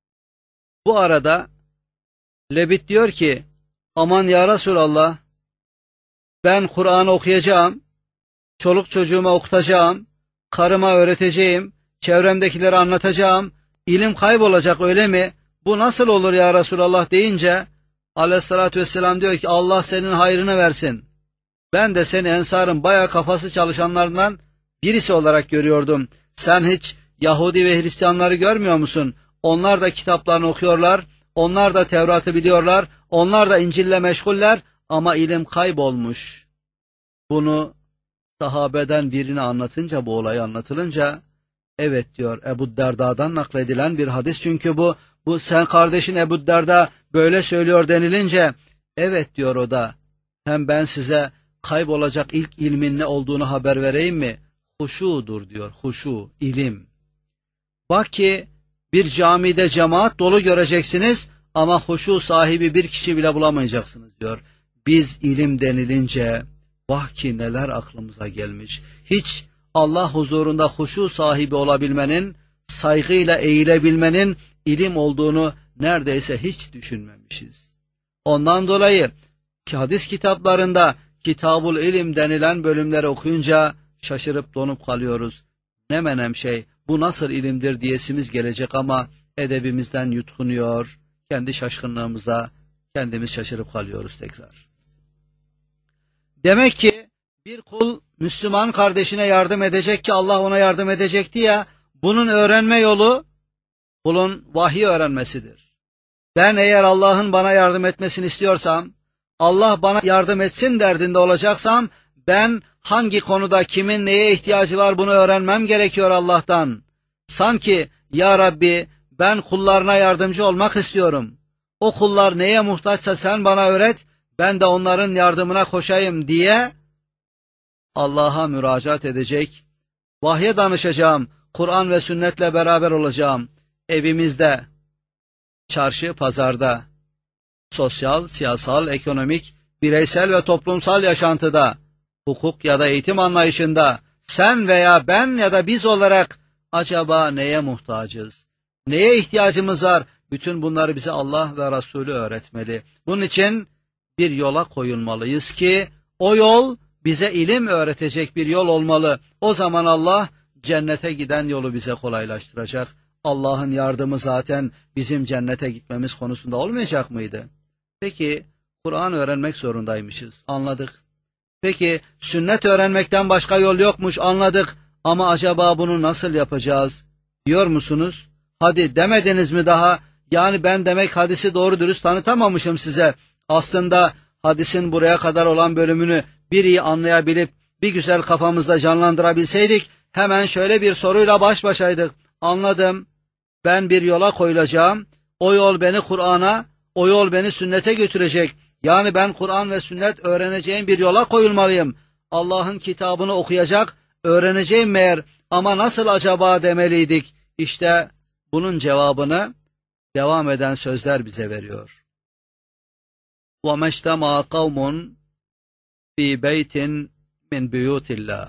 bu arada Lebit diyor ki, aman ya Resulallah, ben Kur'an'ı okuyacağım, çoluk çocuğuma okutacağım, karıma öğreteceğim, çevremdekilere anlatacağım, ilim kaybolacak öyle mi? Bu nasıl olur ya Resulallah deyince Aleyhissalatü vesselam diyor ki, Allah senin hayrını versin. Ben de seni Ensar'ın bayağı kafası çalışanlarından birisi olarak görüyordum. Sen hiç Yahudi ve Hristiyanları görmüyor musun? Onlar da kitaplarını okuyorlar, onlar da Tevrat'ı biliyorlar, onlar da İncil'le meşguller ama ilim kaybolmuş. Bunu sahabeden birine anlatınca, bu olayı anlatılınca, evet diyor, Ebu Derda'dan nakledilen bir hadis çünkü bu sen kardeşin Ebu Derda böyle söylüyor denilince, evet diyor o da, hem ben size kaybolacak ilk ilmin ne olduğunu haber vereyim mi? Huşudur diyor, huşu, ilim. Bak ki bir camide cemaat dolu göreceksiniz ama huşu sahibi bir kişi bile bulamayacaksınız diyor. Biz ilim denilince vah ki neler aklımıza gelmiş. Hiç Allah huzurunda huşu sahibi olabilmenin, saygıyla eğilebilmenin ilim olduğunu neredeyse hiç düşünmemişiz. Ondan dolayı ki hadis kitaplarında Kitabul İlim denilen bölümleri okuyunca şaşırıp donup kalıyoruz. Ne menem şey, bu nasıl ilimdir diyesimiz gelecek ama edebimizden yutkunuyor, kendi şaşkınlığımıza kendimiz şaşırıp kalıyoruz tekrar. Demek ki bir kul Müslüman kardeşine yardım edecek ki Allah ona yardım edecekti ya, bunun öğrenme yolu kulun vahiy öğrenmesidir. Ben eğer Allah'ın bana yardım etmesini istiyorsam, Allah bana yardım etsin derdinde olacaksam, ben hangi konuda kimin neye ihtiyacı var bunu öğrenmem gerekiyor Allah'tan. Sanki ya Rabbi ben kullarına yardımcı olmak istiyorum. O kullar neye muhtaçsa sen bana öğret, ben de onların yardımına koşayım diye Allah'a müracaat edecek. Vahye danışacağım, Kur'an ve sünnetle beraber olacağım. Evimizde, çarşı, pazarda, sosyal, siyasal, ekonomik, bireysel ve toplumsal yaşantıda, hukuk ya da eğitim anlayışında sen veya ben ya da biz olarak acaba neye muhtacız? Neye ihtiyacımız var? Bütün bunları bize Allah ve Resulü öğretmeli. Bunun için bir yola koyulmalıyız ki o yol bize ilim öğretecek bir yol olmalı. O zaman Allah cennete giden yolu bize kolaylaştıracak. Allah'ın yardımı zaten bizim cennete gitmemiz konusunda olmayacak mıydı? Peki Kur'an öğrenmek zorundaymışız, anladık. Peki sünnet öğrenmekten başka yol yokmuş, anladık. Ama acaba bunu nasıl yapacağız diyor musunuz? Hadi demediniz mi daha? Yani ben demek hadisi doğru dürüst tanıtamamışım size. Aslında hadisin buraya kadar olan bölümünü bir iyi anlayabilip bir güzel kafamızda canlandırabilseydik hemen şöyle bir soruyla baş başaydık. Anladım. Ben bir yola koyulacağım. O yol beni Kur'an'a, o yol beni sünnete götürecek. Yani ben Kur'an ve sünnet öğreneceğim bir yola koyulmalıyım. Allah'ın kitabını okuyacak, öğreneceğim meğer. Ama nasıl acaba demeliydik? İşte bunun cevabını devam eden sözler bize veriyor. وَمَا اجْتَمَعَ قَوْمٌ فِي بَيْتٍ مِنْ بُيُوتِ اللّٰهِ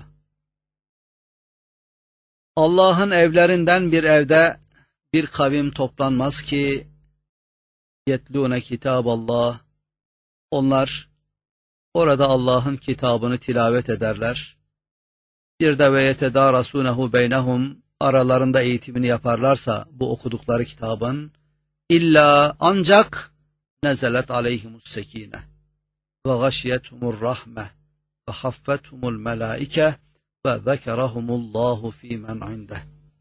Allah'ın evlerinden bir evde bir kavim toplanmaz ki yetlûne kitaballah. Onlar orada Allah'ın kitabını tilavet ederler. Bir de ve yetedârasûnehu beynehum, aralarında eğitimini yaparlarsa bu okudukları kitabın, illa ancak nezelet aleyhimus sekine ve gashiyethumur rahme ve haffethumul melaike ve zekerahumullahu fîmen indeh.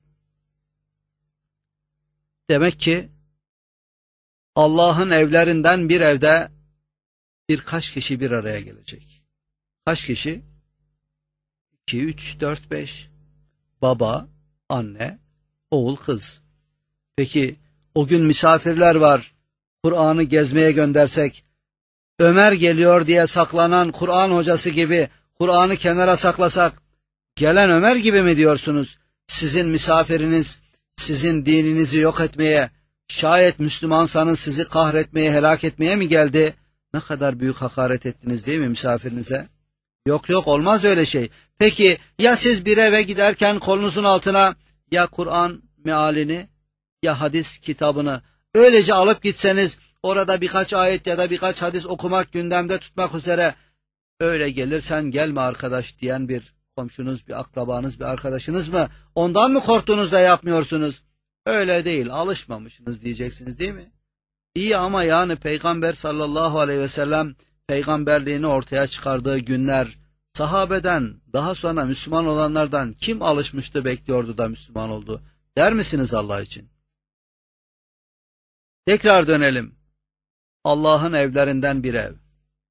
Demek ki Allah'ın evlerinden bir evde birkaç kişi bir araya gelecek. Kaç kişi? 2, 3, 4, 5. Baba, anne, oğul, kız. Peki o gün misafirler var. Kur'an'ı gezmeye göndersek, Ömer geliyor diye saklanan Kur'an hocası gibi Kur'an'ı kenara saklasak, gelen Ömer gibi mi diyorsunuz? Sizin misafiriniz sizin dininizi yok etmeye, şayet Müslümansanız sizi kahretmeye, helak etmeye mi geldi? Ne kadar büyük hakaret ettiniz değil mi misafirinize? Yok yok, olmaz öyle şey. Peki ya siz bir eve giderken kolunuzun altına ya Kur'an mealini ya hadis kitabını öylece alıp gitseniz, orada birkaç ayet ya da birkaç hadis okumak, gündemde tutmak üzere, öyle gelirsen gelme arkadaş diyen bir komşunuz, bir akrabanız, bir arkadaşınız mı? Ondan mı korktuğunuz da yapmıyorsunuz? Öyle değil, alışmamışsınız diyeceksiniz değil mi? İyi ama yani Peygamber sallallahu aleyhi ve sellem peygamberliğini ortaya çıkardığı günler, sahabeden daha sonra Müslüman olanlardan kim alışmıştı, bekliyordu da Müslüman oldu der misiniz Allah için? Tekrar dönelim. Allah'ın evlerinden bir ev.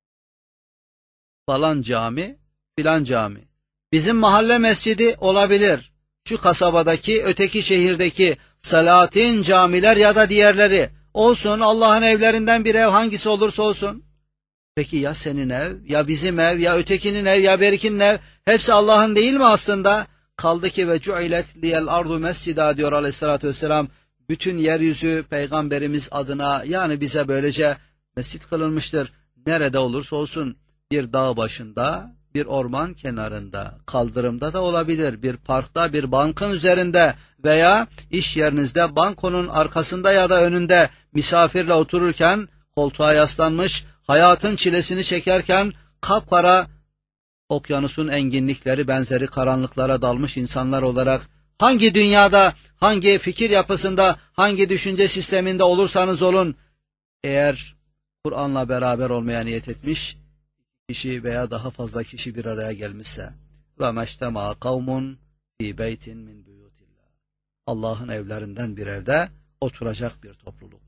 Falan cami, filan cami. Bizim mahalle mescidi olabilir. Şu kasabadaki, öteki şehirdeki Salatin camiler ya da diğerleri. Olsun, Allah'ın evlerinden bir ev, hangisi olursa olsun. Peki ya senin ev, ya bizim ev, ya ötekinin ev, ya berikinin ev, hepsi Allah'ın değil mi aslında? Kaldı ki ve cu'ilet liyel ardu mescida diyor aleyhissalatü vesselam. Bütün yeryüzü peygamberimiz adına, yani bize böylece mescit kılınmıştır. Nerede olursa olsun, bir dağ başında, bir orman kenarında, kaldırımda da olabilir, bir parkta, bir bankın üzerinde veya iş yerinizde bankonun arkasında ya da önünde misafirle otururken koltuğa yaslanmış, hayatın çilesini çekerken kapkara okyanusun enginlikleri benzeri karanlıklara dalmış insanlar olarak hangi dünyada, hangi fikir yapısında, hangi düşünce sisteminde olursanız olun, eğer Kur'an'la beraber olmaya niyet etmiş kişi veya daha fazla kişi bir araya gelmişse, ve meştema kavmun fi beytin min buyutillah, Allah'ın evlerinden bir evde oturacak bir topluluk.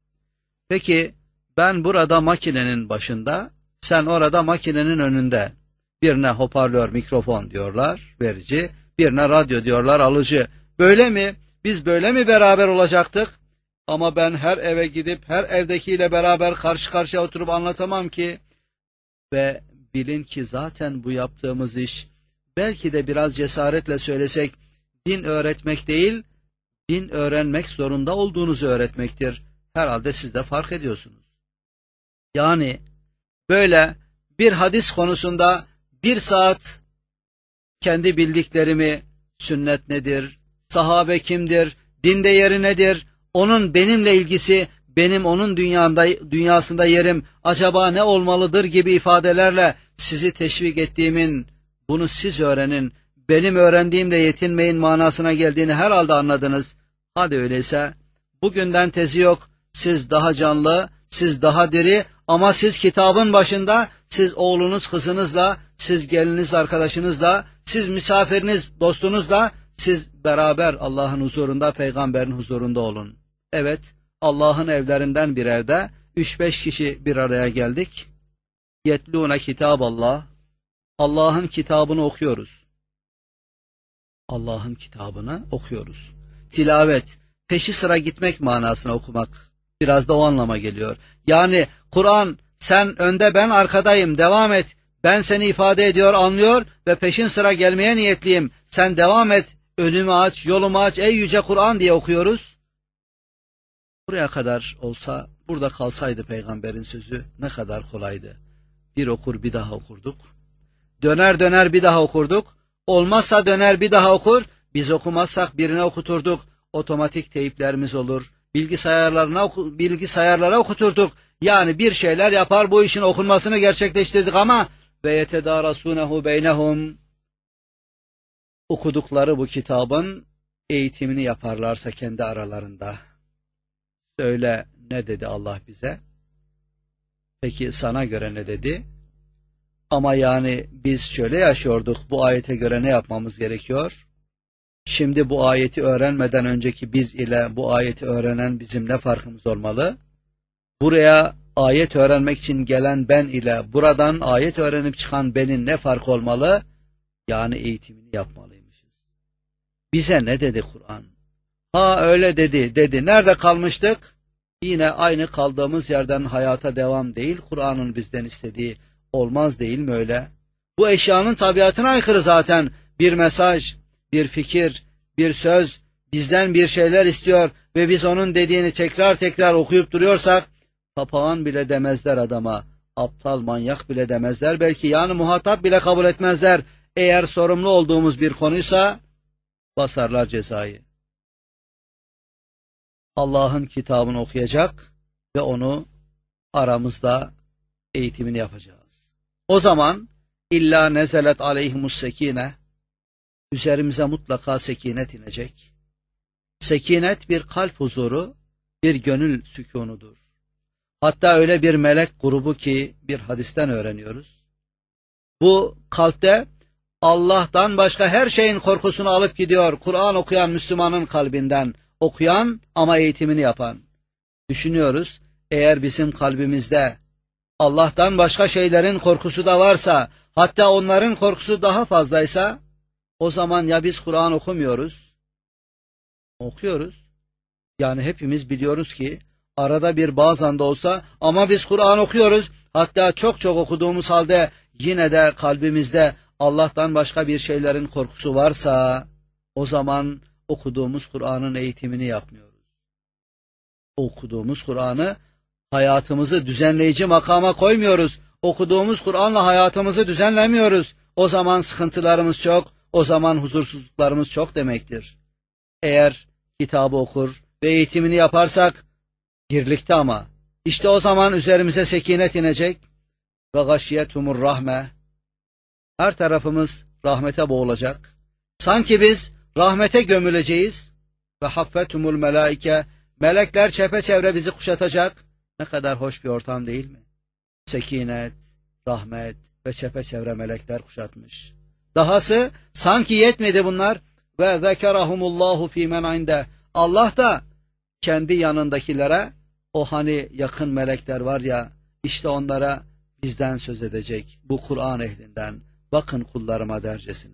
Peki ben burada makinenin başında, sen orada makinenin önünde, birine hoparlör, mikrofon diyorlar verici, birine radyo diyorlar alıcı. Böyle mi? Biz böyle mi beraber olacaktık? Ama ben her eve gidip her evdekiyle beraber karşı karşıya oturup anlatamam ki. Ve bilin ki zaten bu yaptığımız iş, belki de biraz cesaretle söylesek, din öğretmek değil, din öğrenmek zorunda olduğunuzu öğretmektir. Herhalde siz de fark ediyorsunuz. Yani böyle bir hadis konusunda bir saat kendi bildiklerimi, sünnet nedir, sahabe kimdir, dinde yeri nedir, onun benimle ilgisi, benim onun dünyasında yerim acaba ne olmalıdır gibi ifadelerle sizi teşvik ettiğimin, bunu siz öğrenin, benim öğrendiğimle yetinmeyin manasına geldiğini herhalde anladınız. Hadi öyleyse bugünden tezi yok. Siz daha canlı, siz daha diri ama siz kitabın başında, siz oğlunuz kızınızla, siz geliniz arkadaşınızla, siz misafiriniz dostunuzla, siz beraber Allah'ın huzurunda, peygamberin huzurunda olun. Evet, Allah'ın evlerinden bir evde 3-5 kişi bir araya geldik. Yetlûne kitaballah. Allah'ın kitabını okuyoruz. Allah'ın kitabını okuyoruz. Tilavet, peşi sıra gitmek manasına okumak. Biraz da o anlama geliyor. Yani Kur'an sen önde ben arkadayım devam et. Ben seni ifade ediyor anlıyor ve peşin sıra gelmeye niyetliyim. Sen devam et önümü aç yolumu aç ey yüce Kur'an diye okuyoruz. Buraya kadar olsa burada kalsaydı peygamberin sözü ne kadar kolaydı. Bir okur bir daha okurduk. Döner döner bir daha okurduk. Olmazsa döner bir daha okur. Biz okumazsak birine okuturduk. Otomatik teyiplerimiz olur. Bilgisayarlara okuturduk. Yani bir şeyler yapar bu işin okunmasını gerçekleştirdik ama ve yetedârasûnehu beynehum okudukları bu kitabın eğitimini yaparlarsa kendi aralarında. Söyle ne dedi Allah bize? Peki sana göre ne dedi? Ama yani biz şöyle yaşıyorduk. Bu ayete göre ne yapmamız gerekiyor? Şimdi bu ayeti öğrenmeden önceki biz ile bu ayeti öğrenen bizim ne farkımız olmalı? Buraya ayet öğrenmek için gelen ben ile buradan ayet öğrenip çıkan benin ne farkı olmalı? Yani eğitimini yapmalıymışız. Bize ne dedi Kur'an? Ha öyle dedi. Nerede kalmıştık? Yine aynı kaldığımız yerden hayata devam değil. Kur'an'ın bizden istediği olmaz değil mi öyle? Bu eşyanın tabiatına aykırı zaten. Bir mesaj, bir fikir, bir söz bizden bir şeyler istiyor ve biz onun dediğini tekrar tekrar okuyup duruyorsak papağan bile demezler adama. Aptal manyak bile demezler belki yani muhatap bile kabul etmezler. Eğer sorumlu olduğumuz bir konuysa basarlar cezayı. Allah'ın kitabını okuyacak ve onu aramızda eğitimini yapacağız. O zaman illa nezelet aleyhimus sekine üzerimize mutlaka sekinet inecek. Sekinet bir kalp huzuru, bir gönül sükunudur. Hatta öyle bir melek grubu ki bir hadisten öğreniyoruz. Bu kalpte Allah'tan başka her şeyin korkusunu alıp gidiyor. Kur'an okuyan Müslümanın kalbinden okuyan ama eğitimini yapan. Düşünüyoruz eğer bizim kalbimizde Allah'tan başka şeylerin korkusu da varsa hatta onların korkusu daha fazlaysa o zaman ya biz Kur'an okumuyoruz, okuyoruz. Yani hepimiz biliyoruz ki arada bir bazen de olsa ama biz Kur'an okuyoruz. Hatta çok çok okuduğumuz halde yine de kalbimizde Allah'tan başka bir şeylerin korkusu varsa o zaman okuduğumuz Kur'an'ın eğitimini yapmıyoruz. Okuduğumuz Kur'an'ı hayatımızı düzenleyici makama koymuyoruz. Okuduğumuz Kur'an'la hayatımızı düzenlemiyoruz. O zaman sıkıntılarımız çok, o zaman huzursuzluklarımız çok demektir. Eğer kitabı okur ve eğitimini yaparsak birlikte ama işte o zaman üzerimize sekinet inecek ve gâşiyetumur rahme her tarafımız rahmete boğulacak. Sanki biz rahmete gömüleceğiz ve haffetumul melaike melekler çepeçevre bizi kuşatacak. Ne kadar hoş bir ortam değil mi? Sekinet, rahmet ve çepeçevre melekler kuşatmış. Dahası sanki yetmedi bunlar ve zekerahumullahu fîmen inde. Allah da kendi yanındakilere o hani yakın melekler var ya işte onlara bizden söz edecek bu Kur'an ehlinden. Bakın kullarıma dercesine.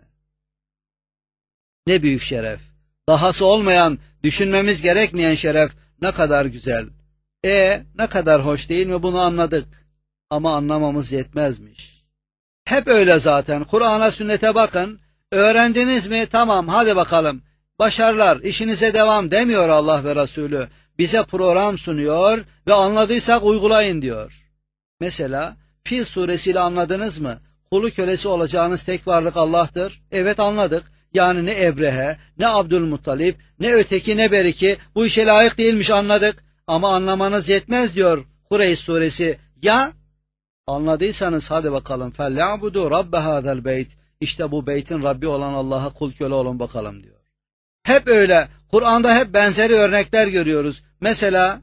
Ne büyük şeref. Dahası olmayan, düşünmemiz gerekmeyen şeref ne kadar güzel. Ne kadar hoş değil mi bunu anladık. Ama anlamamız yetmezmiş. Hep öyle zaten. Kur'an'a sünnete bakın. Öğrendiniz mi? Tamam hadi bakalım. Başarılar, işinize devam demiyor Allah ve Resulü. Bize program sunuyor ve anladıysak uygulayın diyor. Mesela Fil suresiyle anladınız mı? Kulu kölesi olacağınız tek varlık Allah'tır. Evet anladık. Yani ne Ebrehe, ne Abdülmuttalip, ne öteki ne beriki bu işe layık değilmiş anladık. Ama anlamanız yetmez diyor Kureyş suresi. Ya anladıysanız hadi bakalım. فَلْيَعْبُدُوا رَبَّ هَذَا الْبَيْتِ İşte bu beytin Rabbi olan Allah'a kul köle olun bakalım diyor. Hep öyle. Kur'an'da hep benzeri örnekler görüyoruz. Mesela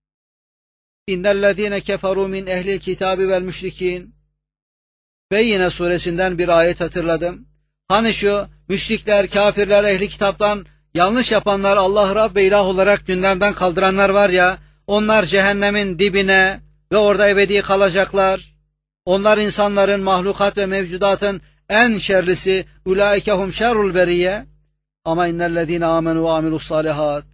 İnnellezîne keferû min ehlil kitâbi vel müşrikîn. Beyyine suresinden bir ayet hatırladım. Hani şu müşrikler, kafirler, ehli kitaptan yanlış yapanlar, Allah Rab ve ilah olarak gündemden kaldıranlar var ya, onlar cehennemin dibine ve orada ebedi kalacaklar. Onlar insanların, mahlukat ve mevcudatın en şerlisi. Ulaike hum şerrul beriye. Ama innellezîne âmenû ve amilussâlihat.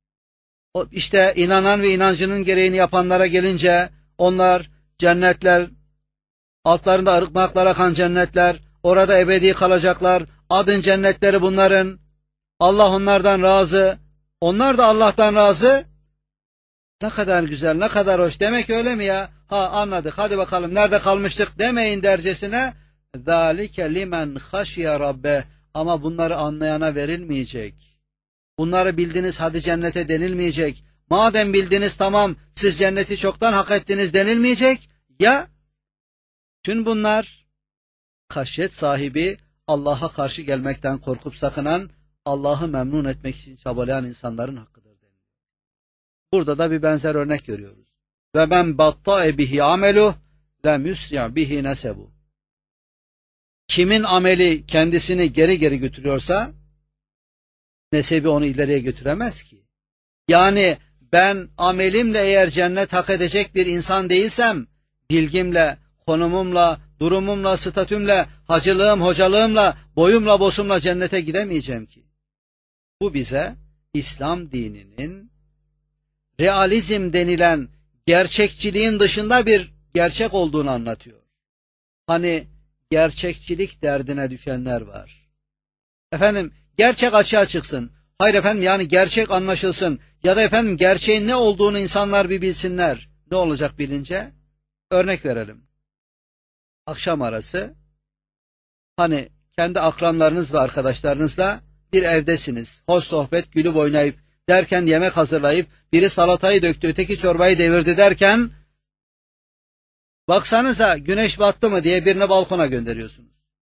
İşte inanan ve inancının gereğini yapanlara gelince onlar cennetler, altlarında ırmaklar akan cennetler, orada ebedi kalacaklar. Adın cennetleri bunların. Allah onlardan razı. Onlar da Allah'tan razı. Ne kadar güzel, ne kadar hoş. Demek öyle mi ya? Ha, anladık. Hadi bakalım nerede kalmıştık demeyin dercesine. ذَٰلِكَ لِمَنْ خَشِيَ رَبَّهِ. Ama bunları anlayana verilmeyecek. Bunları bildiniz, hadi cennete denilmeyecek. Madem bildiniz, tamam, siz cenneti çoktan hak ettiniz denilmeyecek. Ya tüm bunlar haşyet sahibi, Allah'a karşı gelmekten korkup sakınan, Allah'ı memnun etmek için çabalayan insanların hakkıdır deniliyor. Burada da bir benzer örnek görüyoruz. Ve men batta'e bihi ameluh lem yusri' bihi nesebu. Kimin ameli kendisini geri geri götürüyorsa nesebi onu ileriye götüremez ki. Yani ben amelimle eğer cennet hak edecek bir insan değilsem, bilgimle, konumumla, durumumla, statümle, hacılığım, hocalığımla, boyumla, bosumla cennete gidemeyeceğim ki. Bu bize İslam dininin realizm denilen gerçekçiliğin dışında bir gerçek olduğunu anlatıyor. Hani gerçekçilik derdine düşenler var. Efendim gerçek açığa çıksın. Hayır efendim, yani gerçek anlaşılsın. Ya da efendim gerçeğin ne olduğunu insanlar bir bilsinler. Ne olacak bilince? Örnek verelim. Akşam arası hani kendi akranlarınız ve arkadaşlarınızla bir evdesiniz. Hoş sohbet, gülüp oynayıp derken yemek hazırlayıp biri salatayı döktü, öteki çorbayı devirdi derken baksanıza güneş battı mı diye birini balkona gönderiyorsunuz.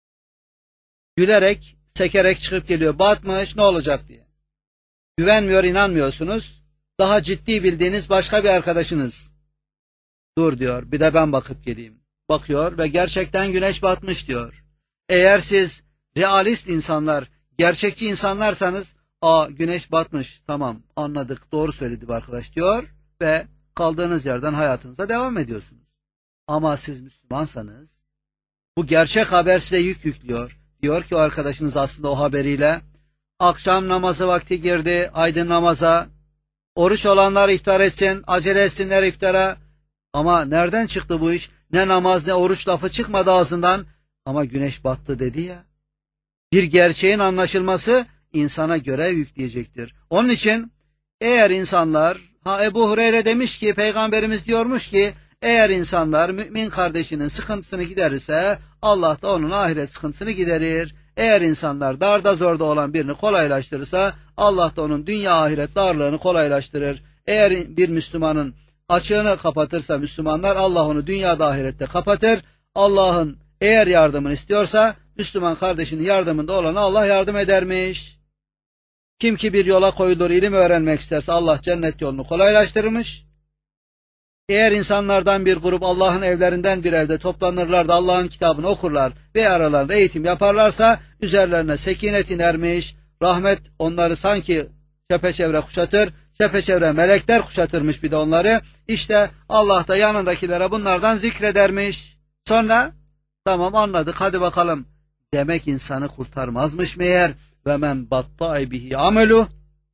Gülerek, sekerek çıkıp geliyor. Batmış, ne olacak diye. Güvenmiyor, inanmıyorsunuz. Daha ciddi bildiğiniz başka bir arkadaşınız. Dur diyor, bir de ben bakıp geleyim. Bakıyor ve gerçekten güneş batmış diyor. Eğer siz realist insanlar, gerçekçi insanlarsanız, güneş batmış, tamam anladık, doğru söyledi bu arkadaş diyor ve kaldığınız yerden hayatınıza devam ediyorsunuz. Ama siz Müslümansanız bu gerçek haber size yük yüklüyor. Diyor ki o arkadaşınız aslında o haberiyle akşam namazı vakti girdi, aydın namaza, oruç olanlar iftar etsin, acele etsinler iftara. Ama nereden çıktı bu iş? Ne namaz ne oruç lafı çıkmadı ağzından. Ama güneş battı dedi ya. Bir gerçeğin anlaşılması insana görev yükleyecektir. Onun için eğer insanlar, Ebu Hureyre demiş ki, Peygamberimiz diyormuş ki, eğer insanlar mümin kardeşinin sıkıntısını giderirse Allah da onun ahiret sıkıntısını giderir. Eğer insanlar darda zorda olan birini kolaylaştırırsa Allah da onun dünya ahiret darlığını kolaylaştırır. Eğer bir Müslümanın açığını kapatırsa Müslümanlar, Allah onu dünyada ahirette kapatır. Allah'ın eğer yardımını istiyorsa Müslüman kardeşinin yardımında olana Allah yardım edermiş. Kim ki bir yola koyulur, ilim öğrenmek isterse Allah cennet yolunu kolaylaştırmış. Eğer insanlardan bir grup Allah'ın evlerinden bir evde toplanırlar da Allah'ın kitabını okurlar ve aralarında eğitim yaparlarsa üzerlerine sekinet inermiş. Rahmet onları sanki çepeçevre kuşatır. Çepeçevre melekler kuşatırmış bir de onları. İşte Allah da yanındakilere bunlardan zikredermiş. Sonra tamam anladık, hadi bakalım demek insanı kurtarmazmış meğer. Ve men batta'e bihi amelu,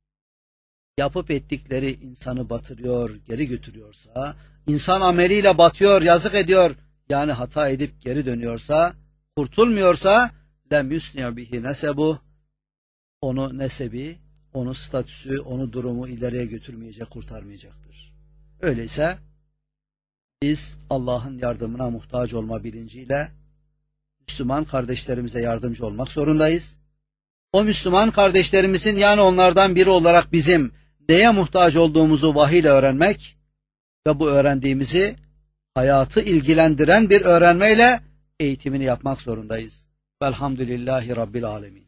yapıp ettikleri insanı batırıyor, geri götürüyorsa, insan ameliyle batıyor, yazık ediyor, yani hata edip geri dönüyorsa, kurtulmuyorsa, lem yusni' bihi nesebu, onu nesebi, onu statüsü, onu durumu ileriye götürmeyecek, kurtarmayacaktır. Öyleyse biz Allah'ın yardımına muhtaç olma bilinciyle Müslüman kardeşlerimize yardımcı olmak zorundayız. O Müslüman kardeşlerimizin, yani onlardan biri olarak bizim neye muhtaç olduğumuzu vahiyle öğrenmek ve bu öğrendiğimizi hayatı ilgilendiren bir öğrenmeyle eğitimini yapmak zorundayız. Velhamdülillahi Rabbil Alemin.